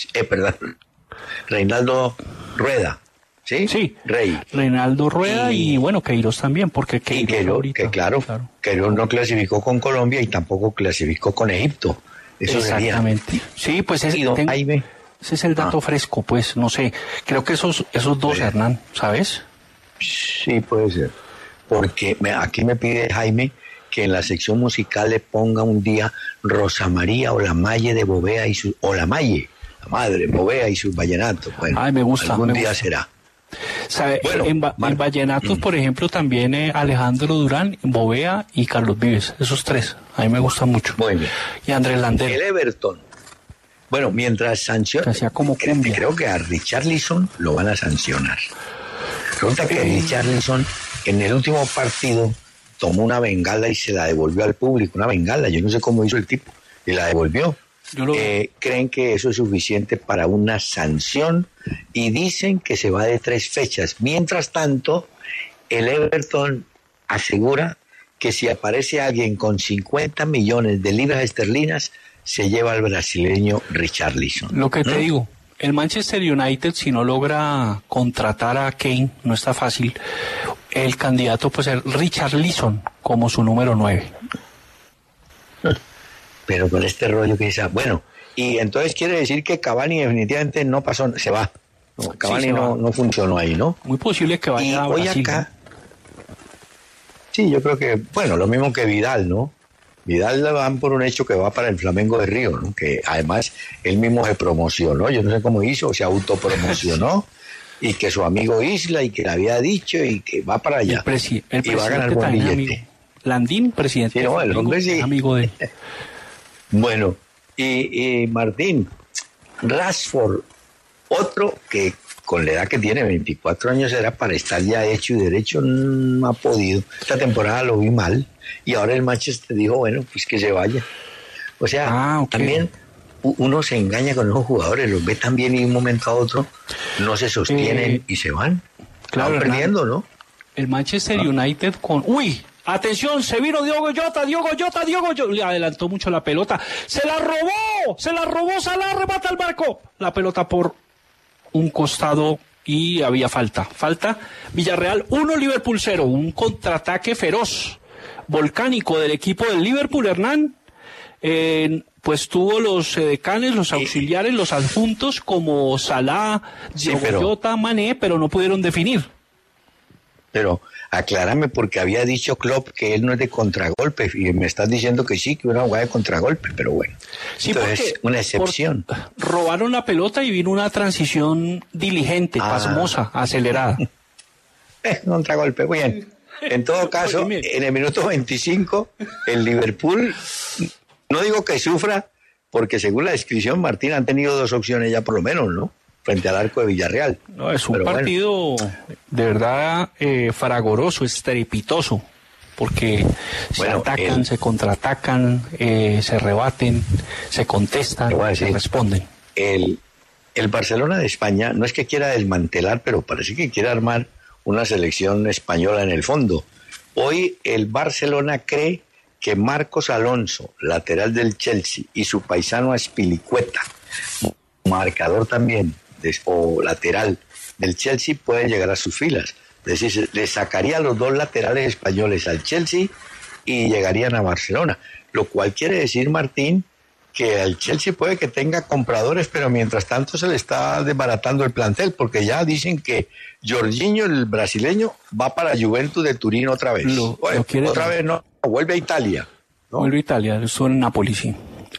B: Rueda, ¿sí?
C: Sí,
B: Rey.
C: Reinaldo Rueda y bueno, Queiroz también, porque Queiroz
B: Queiroz no clasificó con Colombia y tampoco clasificó con Egipto. Eso
C: exactamente.
B: Sería.
C: Sí, pues ese es el dato fresco, pues, no sé. Creo que esos dos, Hernán, ¿sabes?
B: Sí, puede ser. Porque aquí me pide Jaime que en la sección musical le ponga un día Rosa María Olamaye de Bovea y su Olamaye, la madre Bovea y sus vallenatos. Bueno,
C: me gusta.
B: Algún día será.
C: ¿Sabe? Bueno, en vallenatos, por ejemplo, también Alejandro Durán, Bovea y Carlos Vives, esos 3. A mí me gustan mucho.
B: Muy bien.
C: Y Andrés Landero.
B: El Everton. Bueno, mientras sanciona, creo que a Richarlison lo van a sancionar. Resulta que Richarlison en el último partido tomó una bengala y se la devolvió al público, una bengala, yo no sé cómo hizo el tipo, y la devolvió. Creen que eso es suficiente para una sanción y dicen que se va de 3 fechas. Mientras tanto, el Everton asegura que si aparece alguien con 50 millones de libras esterlinas, se lleva al brasileño Richarlison.
C: Lo que te digo, el Manchester United, si no logra contratar a Kane, no está fácil, el candidato puede ser Richarlison como su número 9.
B: Pero con este rollo que dice, bueno, y entonces quiere decir que Cavani definitivamente no pasó, se va. No, Cavani no funcionó ahí, ¿no?
C: Muy posible que vaya a Brasil.
B: Acá, sí, yo creo que, bueno, lo mismo que Vidal, ¿no? Vidal le dan por un hecho que va para el Flamengo de Río, ¿no? Que además él mismo se promocionó, yo no sé cómo hizo, se autopromocionó, y que su amigo Isla, y que le había dicho, y que va para allá.
C: El
B: y va a ganar buen billete.
C: Landín, presidente.
B: Sí, no, el hombre sí.
C: Amigo de...
B: Bueno, y Martín, Rashford, otro que con la edad que tiene, 24 años, era para estar ya hecho y derecho, no ha podido. Esta temporada lo vi mal y ahora el Manchester dijo, bueno, pues que se vaya. O sea, también uno se engaña con esos jugadores, los ve también y de un momento a otro no se sostienen y se van. Claro, perdiendo, ¿no?
C: El Manchester United con... ¡Uy! Atención, se vino Diogo Jota, le adelantó mucho la pelota, se la robó, Salah, remata el marco, la pelota por un costado y había falta, Villarreal 1, Liverpool 0, un contraataque feroz, volcánico del equipo del Liverpool, Hernán, pues tuvo los decanes, los auxiliares, los adjuntos como Salah, Diogo Jota, Mané, pero no pudieron definir.
B: Pero aclárame, porque había dicho Klopp que él no es de contragolpe y me estás diciendo que sí, que una jugada de contragolpe, pero bueno.
C: Sí,
B: entonces, una excepción.
C: Robaron la pelota y vino una transición diligente, pasmosa, acelerada.
B: Contragolpe, bien. En todo caso, en el minuto 25, el Liverpool, no digo que sufra, porque según la descripción, Martín, han tenido 2 opciones ya por lo menos, ¿no? Frente al arco de Villarreal.
C: No, es un partido de verdad fragoroso, estrepitoso, porque se atacan, se contraatacan, se rebaten, se contestan, se responden.
B: El Barcelona de España no es que quiera desmantelar, pero parece que quiere armar una selección española en el fondo. Hoy el Barcelona cree que Marcos Alonso, lateral del Chelsea, y su paisano Azpilicueta, marcador también, o lateral del Chelsea, pueden llegar a sus filas. Es decir, le sacaría a los 2 laterales españoles al Chelsea y llegarían a Barcelona. Lo cual quiere decir, Martín, que al Chelsea puede que tenga compradores, pero mientras tanto se le está desbaratando el plantel, porque ya dicen que Jorginho, el brasileño, va para Juventus de Turín otra vez. Otra vez no, vuelve a Italia. ¿no?
C: Vuelve a Italia, eso en Napoli, sí.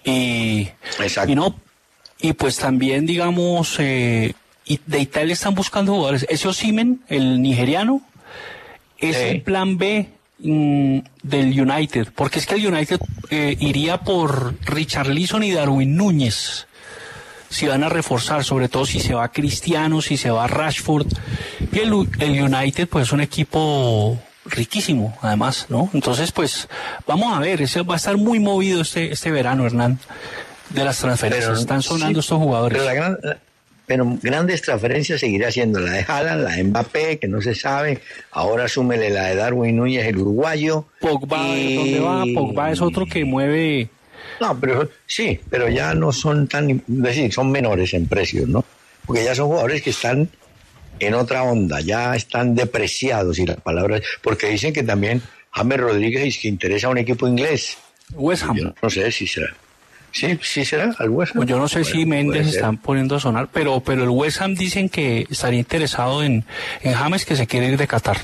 B: Exacto.
C: Y pues también, digamos, y de Italia están buscando jugadores. Ese Osimhen, el nigeriano, es el plan B del United, porque es que el United iría por Richarlison y Darwin Núñez, si van a reforzar, sobre todo si se va Cristiano, si se va Rashford. Y el United, pues es un equipo riquísimo, además, ¿no? Entonces, pues, vamos a ver, ese va a estar muy movido este verano, Hernán, de las transferencias. Pero, están sonando estos jugadores.
B: Pero grandes transferencias seguirá siendo la de Haaland, la de Mbappé, que no se sabe. Ahora súmele la de Darwin Núñez, el uruguayo.
C: Pogba, ¿dónde va? Pogba es otro que mueve.
B: No, pero sí, pero ya no son tan, es decir, son menores en precios, ¿no? Porque ya son jugadores que están en otra onda, ya están depreciados, y las palabras, porque dicen que también James Rodríguez es que interesa a un equipo inglés.
C: West Ham.
B: Yo no sé si será. Sí será al West Ham.
C: Pues yo no sé si Méndez están poniendo a sonar, pero el West Ham dicen que estaría interesado en James, que se quiere ir de Qatar.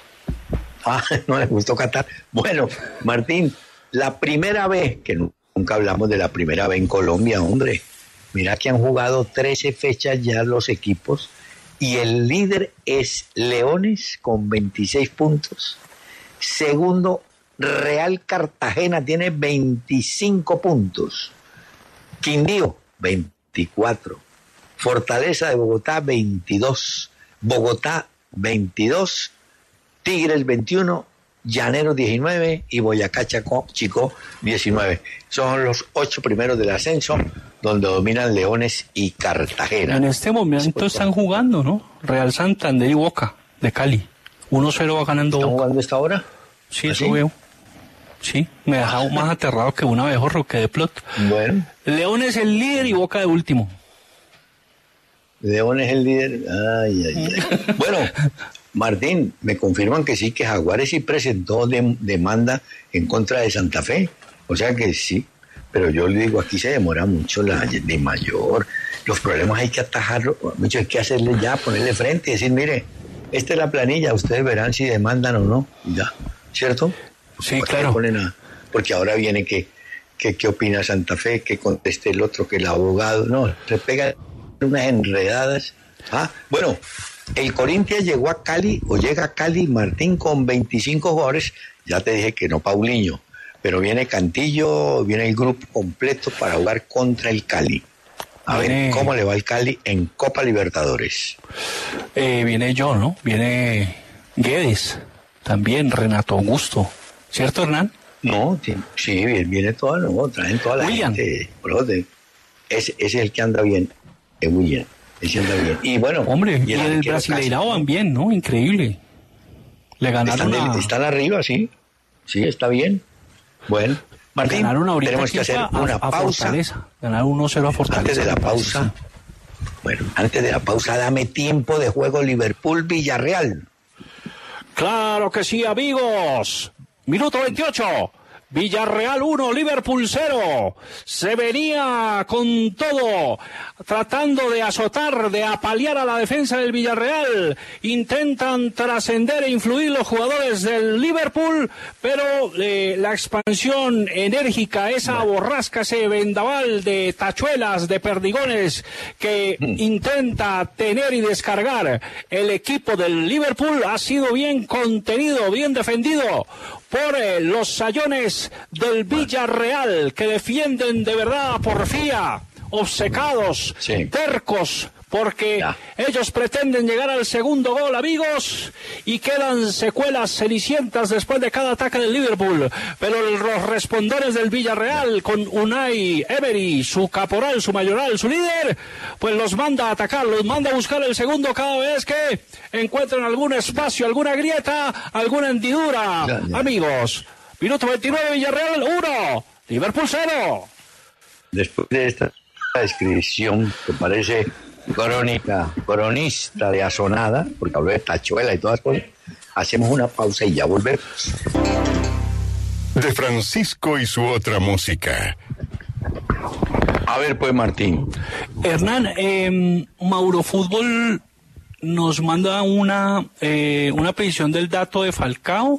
B: No les gustó Qatar. Bueno, Martín, la primera vez, que nunca hablamos de la primera vez en Colombia, hombre. Mira que han jugado 13 fechas ya los equipos y el líder es Leones con 26 puntos. Segundo, Real Cartagena tiene 25 puntos. Quindío, 24. Fortaleza de Bogotá, 22. Bogotá, 22. Tigres, 21. Llaneros, 19. Y Boyacá Chico, 19. Son los 8 primeros del ascenso, donde dominan Leones y Cartagena.
C: En este momento están jugando, ¿no? Real Santander y Boca, de Cali. 1-0 va ganando Boca.
B: ¿Están jugando esta hora?
C: Sí, eso veo. Sí, me dejaba más aterrado que un abejorro que de plot.
B: Bueno.
C: León es el líder y Boca de último.
B: León es el líder. Ay. Bueno, Martín, me confirman que sí, que Jaguares sí presentó demanda en contra de Santa Fe. O sea que sí, pero yo le digo, aquí se demora mucho la de mayor. Los problemas hay que atajarlos, mucho hay que hacerle ya, ponerle frente y decir, mire, esta es la planilla, ustedes verán si demandan o no. Ya, ¿cierto?
C: Sí, claro.
B: Porque ahora viene que qué opina Santa Fe, que conteste el otro, que el abogado. No, se pegan unas enredadas. Bueno, el Corinthians llegó a Cali, o llega a Cali, Martín, con 25 jugadores. Ya te dije que no Paulinho, pero viene Cantillo, viene el grupo completo para jugar contra el Cali. A ver cómo le va al Cali en Copa Libertadores.
C: Viene yo, ¿no? Viene Guedes, también Renato Augusto. ¿Cierto, Hernán?
B: No, sí, viene toda, no, traen toda la
C: William.
B: Gente. Ese es el que anda bien, William. Ese anda bien. Y bueno,
C: hombre, y el Brasileirao van bien, ¿no? Increíble. Le ganaron
B: están arriba, sí. Sí, está bien. Bueno, Martín, tenemos que hacer una pausa.
C: Fortaleza. Ganaron 1-0 a Fortaleza.
B: Antes de la pausa, antes de la pausa, dame tiempo de juego Liverpool-Villarreal.
C: Claro que sí, amigos. Minuto 28. Villarreal 1, Liverpool 0. Se venía con todo, tratando de azotar, de apalear a la defensa del Villarreal. Intentan trascender e influir los jugadores del Liverpool, pero la expansión enérgica, esa borrasca, ese vendaval de tachuelas, de perdigones que intenta tener y descargar el equipo del Liverpool, ha sido bien contenido, bien defendido por los sayones del Villarreal, que defienden de verdad a porfía, obcecados, tercos, porque ellos pretenden llegar al segundo gol, amigos, y quedan secuelas cenicientas después de cada ataque del Liverpool. Pero los respondores del Villarreal, con Unai Emery, su caporal, su mayoral, su líder, pues los manda a atacar, los manda a buscar el segundo cada vez que encuentren algún espacio, alguna grieta, alguna hendidura. Amigos, minuto 29, Villarreal 1, Liverpool 0.
B: Después de esta descripción que parece cronista de asonada, porque habló de tachuela y todas cosas, hacemos una pausa y ya volvemos.
E: De Francisco y su otra música.
B: A ver, pues, Martín.
C: Hernán, Mauro Fútbol nos manda una petición del dato de Falcao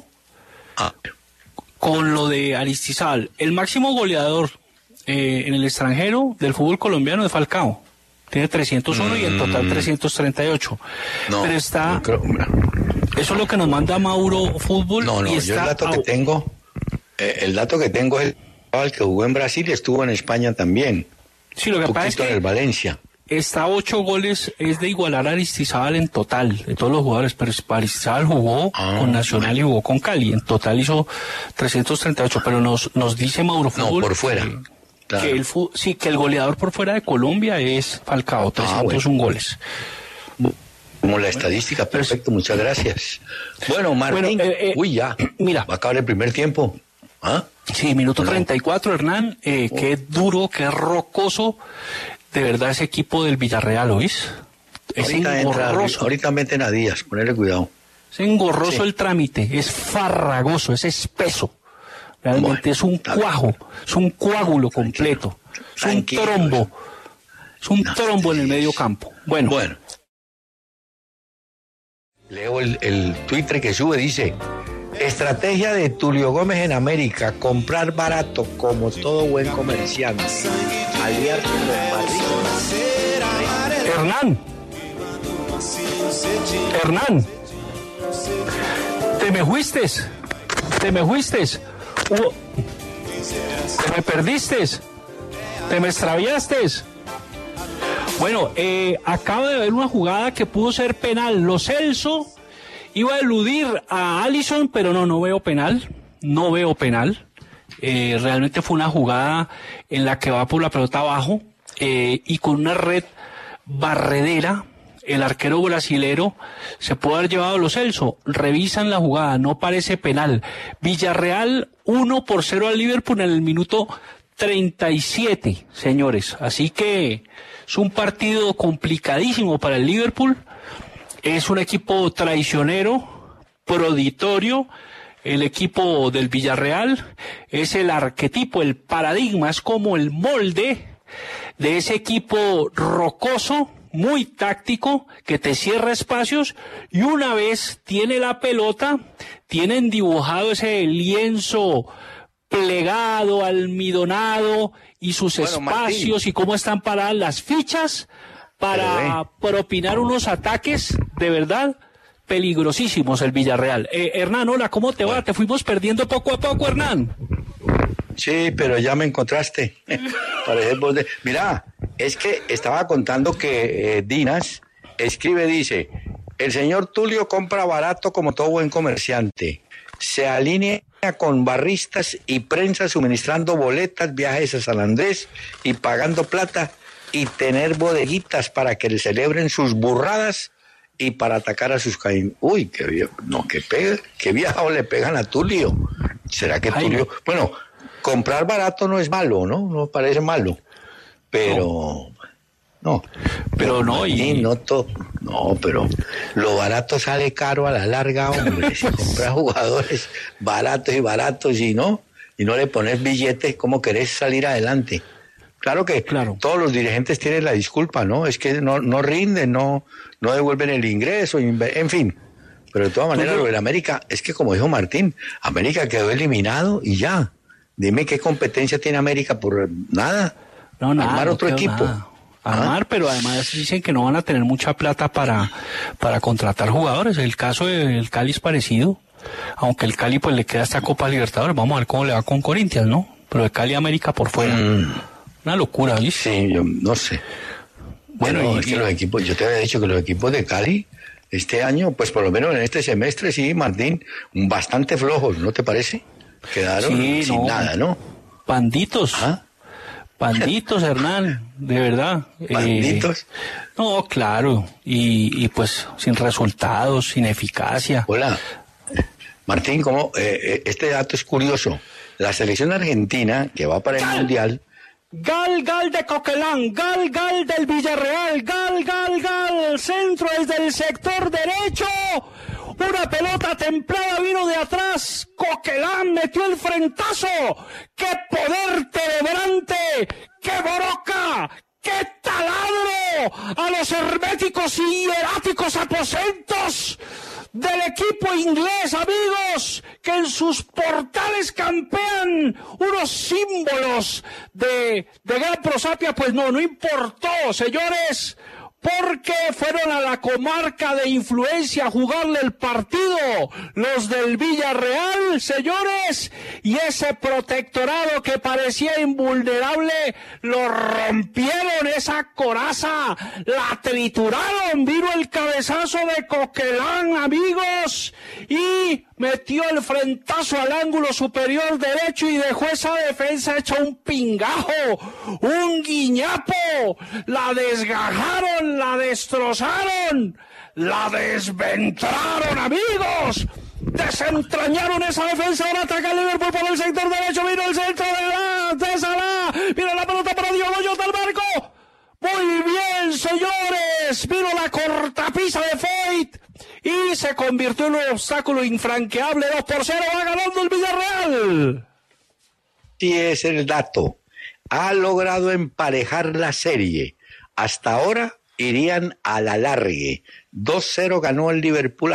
C: con lo de Aristizábal. El máximo goleador en el extranjero del fútbol colombiano es Falcao. Tiene 301 y en total 338.
B: No,
C: pero está...
B: creo,
C: eso es lo que nos manda Mauro Fútbol.
B: No,
C: y
B: yo
C: está,
B: el dato que tengo es el que jugó en Brasil y estuvo en España también.
C: Sí, lo que pasa es que
B: en el Valencia.
C: Está 8 goles, es de igualar a Aristizábal en total, de todos los jugadores, pero Aristizábal jugó con Nacional y jugó con Cali, en total hizo 338, pero nos dice Mauro Fútbol...
B: No, por fuera.
C: Claro. Que el goleador por fuera de Colombia es Falcao, 301 goles.
B: Como la estadísca, perfecto, muchas gracias. Bueno, Martín, ya,
C: mira,
B: va a acabar el primer tiempo.
C: Sí, minuto 34, Hernán, qué duro, qué rocoso, de verdad ese equipo del Villarreal, ¿oís? Es engorroso.
B: Ahorita meten a Díaz, ponerle cuidado.
C: Es engorroso el trámite, es farragoso, es espeso. Realmente es un cuajo, es un coágulo completo, es un trombo, en el medio campo. Bueno.
B: Leo el Twitter que sube, dice: estrategia de Tulio Gómez en América, comprar barato como todo buen comerciante, aliarse con barritos.
C: Hernán, te me fuiste. Te me perdiste, te me extraviaste. Bueno, acaba de haber una jugada que pudo ser penal. Lo Celso iba a eludir a Alisson, pero no veo penal. Realmente fue una jugada en la que va por la pelota abajo y con una red barredera. El arquero brasilero se puede haber llevado a Lo Celso. Revisan la jugada, no parece penal. Villarreal 1-0 al Liverpool en el minuto 37, señores. Así que es un partido complicadísimo para el Liverpool. Es un equipo traicionero, proditorio. El equipo del Villarreal es el arquetipo, el paradigma, es como el molde de ese equipo rocoso, muy táctico, que te cierra espacios y una vez tiene la pelota, tienen dibujado ese lienzo plegado, almidonado y sus espacios, Martín, y cómo están paradas las fichas para propinar unos ataques de verdad peligrosísimos el Villarreal. Hernán, hola, ¿cómo te va? Te fuimos perdiendo poco a poco, Hernán.
B: Sí, pero ya me encontraste. Mira, es que estaba contando que Dinas dice: el señor Tulio compra barato como todo buen comerciante. Se alinea con barristas y prensa suministrando boletas, viajes a San Andrés y pagando plata y tener bodeguitas para que le celebren sus burradas y para atacar a sus caín. Uy, qué viajado le pegan a Tulio. ¿Será que Tulio? Bueno, comprar barato no es malo, ¿no? No parece malo. Pero pero lo barato sale caro a la larga, hombre. Si compras jugadores baratos y no, y no le pones billetes, ¿cómo querés salir adelante? Claro que todos los dirigentes tienen la disculpa, ¿no? Es que no rinden, no devuelven el ingreso, en fin. Pero de todas maneras, lo del América, es que como dijo Martín, América quedó eliminado y ya. Dime qué competencia tiene América por nada.
C: No, nada,
B: armar otro equipo.
C: Nada. Armar, pero además dicen que no van a tener mucha plata para contratar jugadores. El caso del Cali es parecido, aunque el Cali pues le queda esta Copa Libertadores. Vamos a ver cómo le va con Corinthians, ¿no? Pero el Cali América por fuera. Una locura, ¿viste?
B: Sí, yo no sé. Bueno, es que los equipos, yo te había dicho que los equipos de Cali este año, pues por lo menos en este semestre, sí, Martín, bastante flojos, ¿no te parece? Quedaron sin nada, ¿no?
C: Banditos. Banditos, Hernán, de verdad.
B: ¿Banditos?
C: No, claro, y pues sin resultados, sin eficacia.
B: Hola, Martín, ¿cómo? Este dato es curioso. La selección argentina, que va para el Mundial...
C: Gal de Coquelán, Gal del Villarreal, Gal, centro desde el sector derecho, una pelota templada vino de atrás, Coquelán metió el frentazo, ¡qué poder telebrante! ¡Qué boroca! ¡Qué taladro! A los herméticos y hieráticos aposentos del equipo inglés, amigos, que en sus portales campean unos símbolos de gran prosapia. Pues no importó, señores, porque fueron a la comarca de influencia a jugarle el partido los del Villarreal, señores, y ese protectorado que parecía invulnerable lo rompieron, esa coraza la trituraron, vino el cabezazo de Coquelán, amigos, y metió el frentazo al ángulo superior derecho y dejó esa defensa hecha un pingajo, un guiñapo, la desgajaron, la destrozaron, la desventraron, amigos, desentrañaron esa defensa. Ahora ataca el Liverpool por el sector derecho, vino el centro de Salah, mira la pelota para Diogo Jota al marco, muy bien, señores, vino la cortapisa de Foyt y se convirtió en un obstáculo infranqueable. 2-0, va ganando el Villarreal.
B: Sí, es el dato. Ha logrado emparejar la serie. Hasta ahora irían a la largue. 2-0 ganó el Liverpool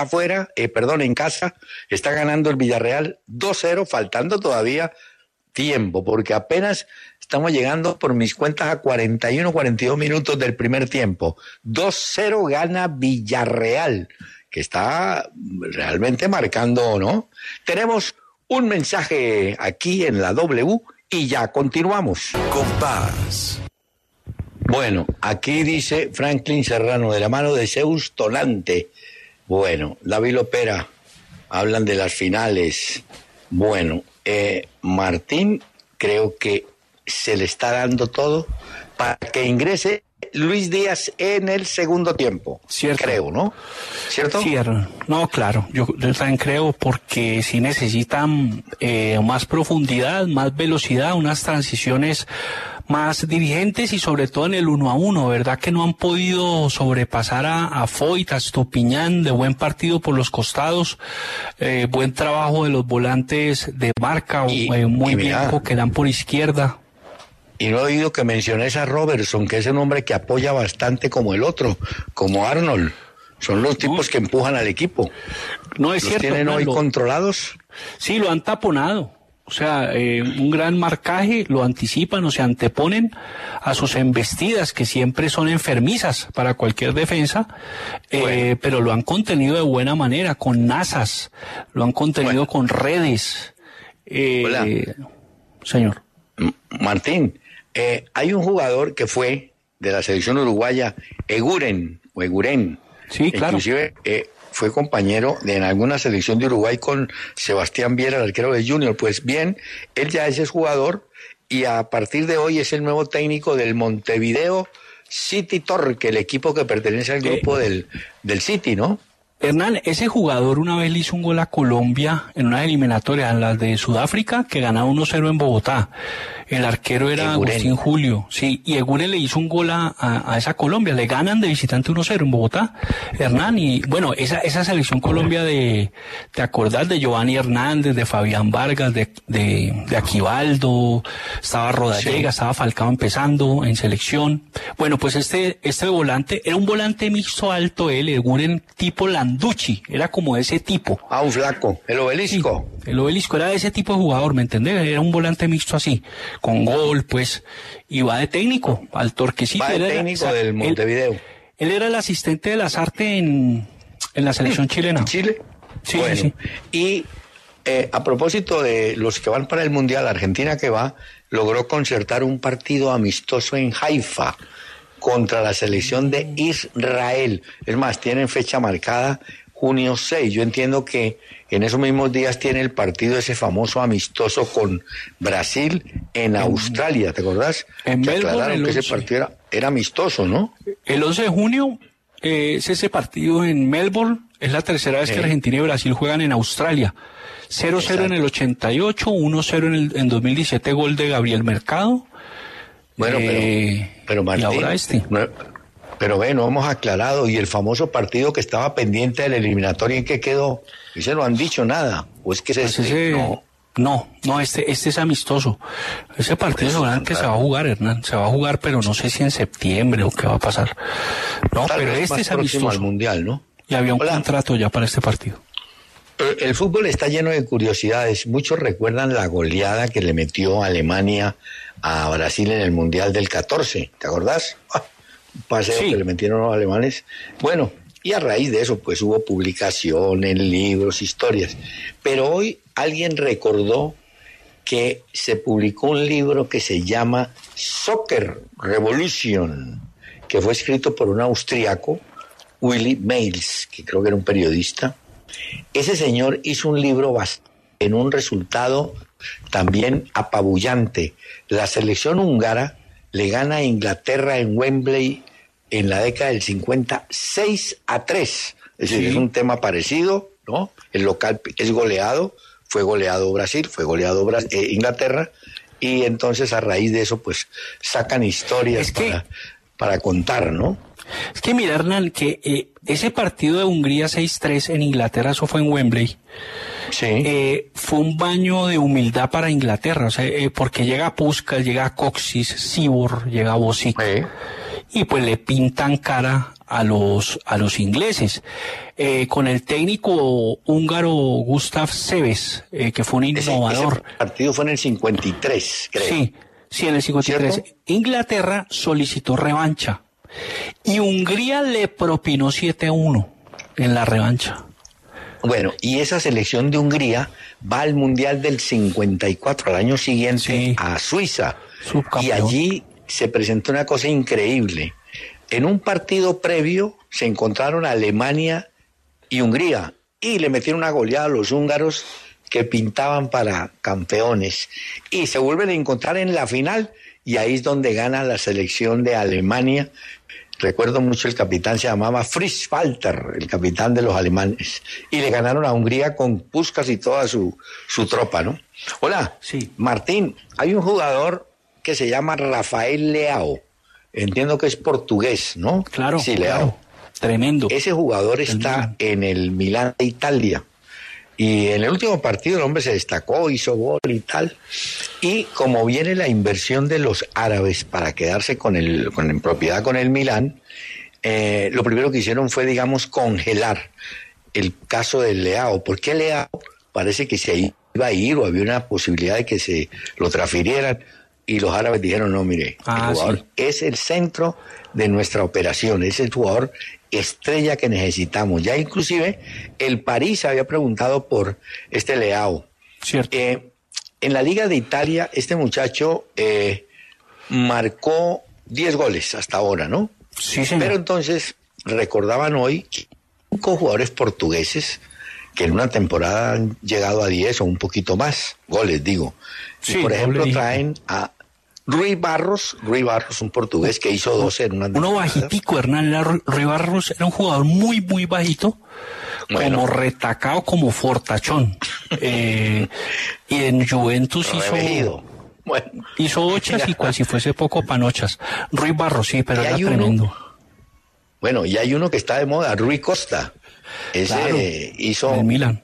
B: en casa. Está ganando el Villarreal 2-0, faltando todavía tiempo, porque apenas estamos llegando por mis cuentas a 42 minutos del primer tiempo. 2-0 gana Villarreal, que está realmente marcando, ¿no? Tenemos un mensaje aquí en la W y ya continuamos.
F: Compás.
B: Bueno, aquí dice Franklin Serrano, de la mano de Zeus Tonante. Bueno, David Lopera, hablan de las finales. Bueno, Martín, creo que se le está dando todo para que ingrese Luis Díaz en el segundo tiempo.
C: Cierto.
B: Creo, ¿no? ¿Cierto?
C: Cierto. No, claro, yo también creo, porque si necesitan más profundidad, más velocidad, unas transiciones más dirigentes y sobre todo en el 1-1, ¿verdad? Que no han podido sobrepasar a Foyt, a Estupiñán, de buen partido por los costados, buen trabajo de los volantes de marca, muy bien Coquelán por izquierda.
B: Y no he oído que menciones a Robertson, que es un hombre que apoya bastante como el otro, como Arnold. Son los tipos que empujan al equipo.
C: No es
B: ¿Los
C: cierto.
B: tienen hoy controlados?
C: Sí, lo han taponado. O sea, un gran marcaje, lo anticipan o se anteponen a sus embestidas, que siempre son enfermizas para cualquier defensa, pero lo han contenido de buena manera, con nazas, lo han contenido con redes.
B: Hola.
C: Señor.
B: Martín, hay un jugador que fue de la selección uruguaya, Eguren.
C: Sí, claro.
B: Inclusive fue compañero en alguna selección de Uruguay con Sebastián Viera, el arquero de Junior. Pues bien, él ya es jugador y a partir de hoy es el nuevo técnico del Montevideo City Torque, el equipo que pertenece al grupo del City, ¿no?
C: Hernán, ese jugador una vez le hizo un gol a Colombia en una eliminatoria, en las de Sudáfrica, que ganaba 1-0 en Bogotá. El arquero era
B: Eguren.
C: Agustín Julio, sí, y Eguren le hizo un gol a esa Colombia, le ganan de visitante 1-0 en Bogotá, Hernán, y bueno, esa selección Colombia ¿te acordás de Giovanni Hernández, de Fabián Vargas, de Aquivaldo, estaba Rodallega, estaba Falcao empezando en selección? Bueno, pues este volante, era un volante mixto alto Eguren tipo Landucci, era como ese tipo.
B: Un flaco, el Obelisco.
C: Sí, el Obelisco era de ese tipo de jugador, ¿me entendés? Era un volante mixto así, con gol, pues, y va de técnico, al Torquecito.
B: Va de técnico del Montevideo.
C: Él era el asistente de Lazarte en la selección chilena.
B: ¿En Chile?
C: Sí,
B: bueno,
C: sí.
B: Y a propósito de los que van para el Mundial, Argentina que va, logró concertar un partido amistoso en Haifa contra la selección de Israel. Es más, tienen fecha marcada junio 6. Yo entiendo que en esos mismos días tiene el partido ese famoso amistoso con Brasil en Australia, ¿te acordás?
C: En
B: que
C: Melbourne,
B: aclararon que ese partido era amistoso, ¿no?
C: El 11 de junio es ese partido en Melbourne. Es la tercera vez que Argentina y Brasil juegan en Australia. 0-0 en el 88, 1-0 en 2017, gol de Gabriel Mercado.
B: Bueno, pero Martín,
C: y ahora
B: pero no hemos aclarado, y el famoso partido que estaba pendiente de la eliminatoria, ¿en qué quedó? Ese no han dicho nada, o es que
C: No, este es amistoso. Ese partido seguramente se va a jugar, Hernán, se va a jugar, pero no sé si en septiembre o qué va a pasar. No,
B: tal
C: pero
B: vez
C: este
B: más
C: es
B: próximo
C: amistoso.
B: al Mundial, ¿no?
C: Y había un contrato ya para este partido.
B: El fútbol está lleno de curiosidades. Muchos recuerdan la goleada que le metió Alemania a Brasil en el Mundial del 14, ¿te acordás? Un paseo que le metieron los alemanes. Bueno, y a raíz de eso pues hubo publicaciones, libros, historias. Pero hoy alguien recordó que se publicó un libro que se llama Soccer Revolution, que fue escrito por un austriaco, Willy Mails, que creo que era un periodista. Ese señor hizo un libro en un resultado también apabullante. La selección húngara le gana a Inglaterra en Wembley en la década del 50, 6-3. Es decir, es un tema parecido, ¿no? El local es goleado, fue goleado Brasil, fue goleado Inglaterra, y entonces a raíz de eso pues sacan historias para contar, ¿no?
C: Es que mira, Hernán, que ese partido de Hungría 6-3 en Inglaterra, eso fue en Wembley, fue un baño de humildad para Inglaterra, o sea, porque llega Puskás, llega Coxis, Sibor, llega Bosic, y pues le pintan cara a los ingleses. Con el técnico húngaro Gustav Seves, que fue un innovador.
B: Ese partido fue en el 53, creo.
C: Sí, en el 53.
B: ¿Cierto?
C: Inglaterra solicitó revancha. Y Hungría le propinó 7-1 en la revancha.
B: Bueno, y esa selección de Hungría va al Mundial del 54, al año siguiente, a Suiza.
C: Subcampeón.
B: Y allí se presentó una cosa increíble. En un partido previo se encontraron Alemania y Hungría y le metieron una goleada a los húngaros que pintaban para campeones. Y se vuelven a encontrar en la final y ahí es donde gana la selección de Alemania. Recuerdo mucho, el capitán se llamaba Fritz Walter, el capitán de los alemanes, y le ganaron a Hungría con Puskás y toda su tropa, ¿no? Hola, Martín, hay un jugador que se llama Rafael Leao, entiendo que es portugués, ¿no?
C: Claro,
B: sí, Leao.
C: Tremendo.
B: Ese jugador está en el Milán de Italia. Y en el último partido el hombre se destacó, hizo gol y tal. Y como viene la inversión de los árabes para quedarse en propiedad con el Milán, lo primero que hicieron fue, digamos, congelar el caso del Leao. ¿Por qué Leao? Parece que se iba a ir o había una posibilidad de que se lo transfirieran. Y los árabes dijeron, no, mire, el jugador es el centro de nuestra operación, es el jugador estrella que necesitamos. Ya inclusive el París había preguntado por este Leao.
C: Cierto.
B: En la Liga de Italia, este muchacho marcó 10 goles hasta ahora, ¿no?
C: Sí, señor.
B: Pero entonces recordaban hoy 5 jugadores portugueses que en una temporada han llegado a 10 o un poquito más goles, digo. Sí, y por ejemplo traen a Rui Barros, un portugués que hizo 12 en una temporada.
C: Uno bajitico, Hernán. Rui Barros era un jugador muy, muy bajito, como retacado, como fortachón. Y en Juventus
B: Bueno.
C: Hizo ochas y cual si fuese poco panochas. Rui Barros, sí, pero era tremendo.
B: Bueno, y hay uno que está de moda, Rui Costa. Ese
C: claro,
B: hizo...
C: el Milan.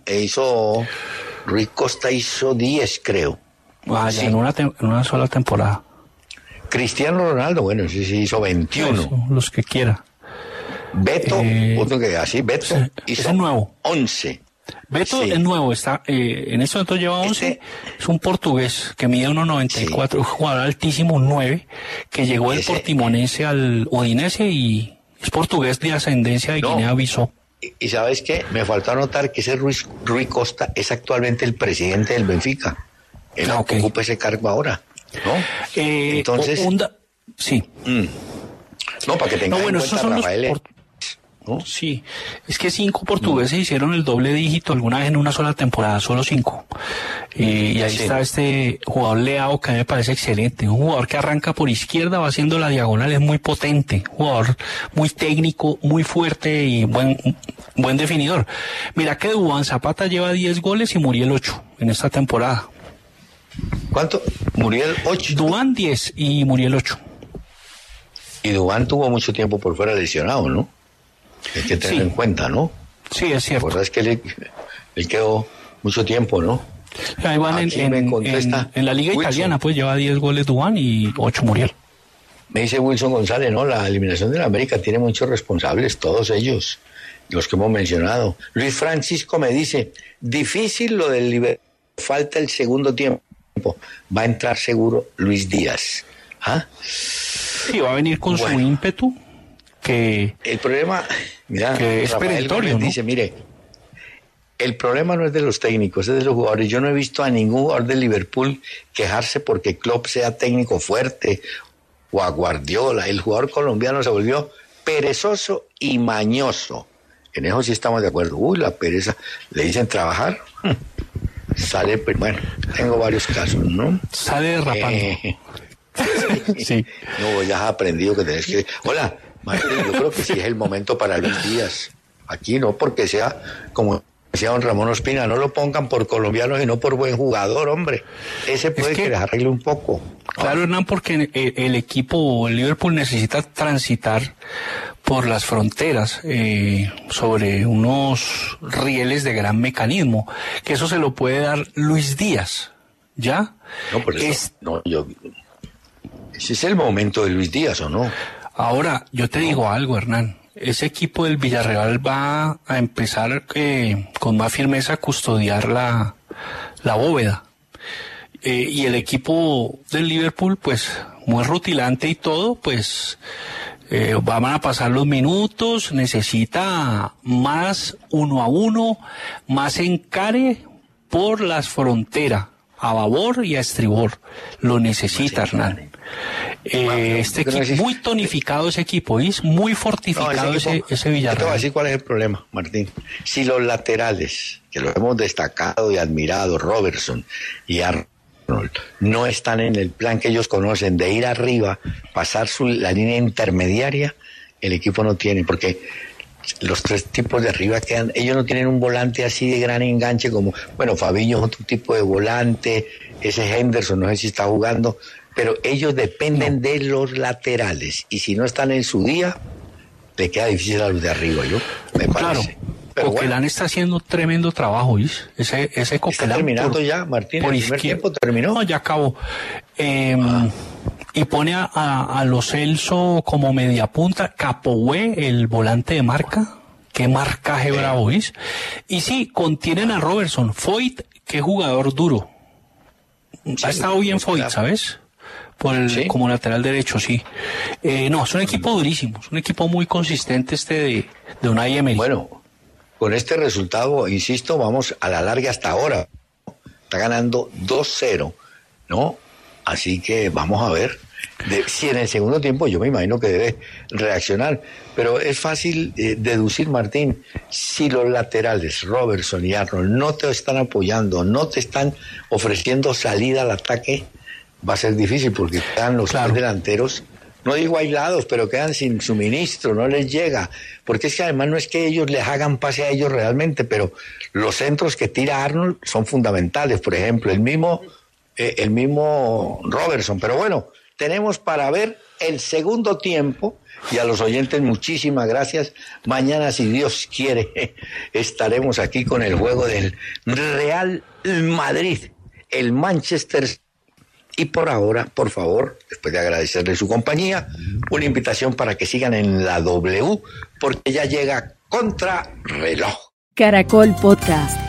B: Rui Costa hizo 10, creo.
C: Ah,
B: sí.
C: En una sola temporada.
B: Cristiano Ronaldo, bueno, sí hizo 21.
C: Eso, los que quiera.
B: Beto, otro que así, Beto hizo
C: es nuevo.
B: 11.
C: Beto
B: sí.
C: es nuevo, está en este momento lleva 11, es un portugués que mide 1.94, un jugador altísimo, un 9, que llegó del Portimonense al Udinese y es portugués de ascendencia de Guinea-Bissau.
B: Y ¿sabes qué? Me faltó anotar que ese Rui Costa es actualmente el presidente del Benfica. Él ocupa ese cargo ahora, ¿no? Entonces...
C: sí.
B: No, para que tengan en cuenta, Rafael...
C: ¿no? Sí, es que 5 portugueses hicieron el doble dígito alguna vez en una sola temporada, solo 5. Y ahí está este jugador Leao, que a mí me parece excelente. Un jugador que arranca por izquierda, va haciendo la diagonal, es muy potente. Jugador muy técnico, muy fuerte y buen definidor. Mira que Duván Zapata lleva 10 goles y Muriel 8 en esta temporada.
B: ¿Cuánto? Muriel 8.
C: Duván 10 y Muriel 8.
B: Y Duván tuvo mucho tiempo por fuera lesionado, ¿no? Hay que tener en cuenta, ¿no?
C: Sí, es cierto.
B: La verdad es que él quedó mucho tiempo, ¿no?
C: Ahí van en la Liga
B: Wilson.
C: Italiana, pues lleva 10 goles Duván y 8 Muriel.
B: Me dice Wilson González, ¿no? La eliminación de la América tiene muchos responsables, todos ellos, los que hemos mencionado. Luis Francisco me dice, difícil lo del Liverpool, falta el segundo tiempo. Va a entrar seguro Luis Díaz. ¿Ah?
C: Sí, va a venir con su ímpetu. Que
B: el problema, mira,
C: que es perentorio, ¿no?
B: Dice, mire, el problema no es de los técnicos, es de los jugadores. Yo no he visto a ningún jugador de Liverpool quejarse porque Klopp sea técnico fuerte o a Guardiola. El jugador colombiano se volvió perezoso y mañoso. En eso sí estamos de acuerdo. Uy, la pereza. Le dicen trabajar, sale, bueno, tengo varios casos, ¿no?
C: Sale derrapando.
B: Sí. No, ya has aprendido que tenés que... Hola, Martín, yo creo que sí es el momento para Luis Díaz. Aquí no porque sea, como decía don Ramón Ospina, no lo pongan por colombiano, sino por buen jugador, hombre. Ese puede que les arregle un poco.
C: Claro, Hernán, porque el equipo, el Liverpool, necesita transitar por las fronteras sobre unos rieles de gran mecanismo, que eso se lo puede dar Luis Díaz, ¿ya?
B: No, por eso, ese es el momento de Luis Díaz, ¿o no?
C: Ahora, yo te digo algo, Hernán. Ese equipo del Villarreal va a empezar con más firmeza a custodiar la bóveda. Y el equipo del Liverpool, pues, muy rutilante y todo, pues, van a pasar los minutos, necesita más 1-1, más encare por las fronteras, a babor y a estribor. Lo necesita, Hernán. Este equipo, muy tonificado ese equipo, ¿es? Muy fortificado ese Villarreal.
B: Te voy a decir cuál es el problema, Martín. Si los laterales, que lo hemos destacado y admirado, Robertson y Arnold, no están en el plan que ellos conocen de ir arriba, pasar la línea intermediaria, el equipo no tiene, porque los tres tipos de arriba quedan, ellos no tienen un volante así de gran enganche como, bueno, Fabinho es otro tipo de volante, ese Henderson no sé si está jugando, pero ellos dependen de los laterales y si no están en su día, le queda difícil a los de arriba, me parece. Claro,
C: pero Coquelán está haciendo tremendo trabajo, ¿ves? Ese Coquelán.
B: ¿Está terminando ya, Martín? ¿El primer tiempo terminó?
C: No, ya acabó. Y pone a Lo Celso como media punta, Capoue, el volante de marca. Qué marcaje bravo, ¿ves? Y sí, contienen a Robertson. Foyt, qué jugador duro. Ha estado bien Foyt, ¿sabes? Como lateral derecho, sí. No, es un equipo durísimo, es un equipo muy consistente de Unai Emery.
B: Bueno, con este resultado, insisto, vamos a la larga hasta ahora. Está ganando 2-0, ¿no? Así que vamos a ver si en el segundo tiempo yo me imagino que debe reaccionar. Pero es fácil deducir, Martín, si los laterales, Robertson y Arnold, no te están apoyando, no te están ofreciendo salida al ataque, va a ser difícil porque quedan los tres delanteros, no digo aislados, pero quedan sin suministro, no les llega, porque es que además no es que ellos les hagan pase a ellos realmente, pero los centros que tira Arnold son fundamentales. Por ejemplo, el mismo el mismo Robertson. Pero bueno, tenemos para ver el segundo tiempo. Y a los oyentes, muchísimas gracias. Mañana, si Dios quiere, estaremos aquí con el juego del Real Madrid, el Manchester. Y por ahora, por favor, después de agradecerle su compañía, una invitación para que sigan en la W, porque ya llega Contrarreloj.
A: Caracol Podcast.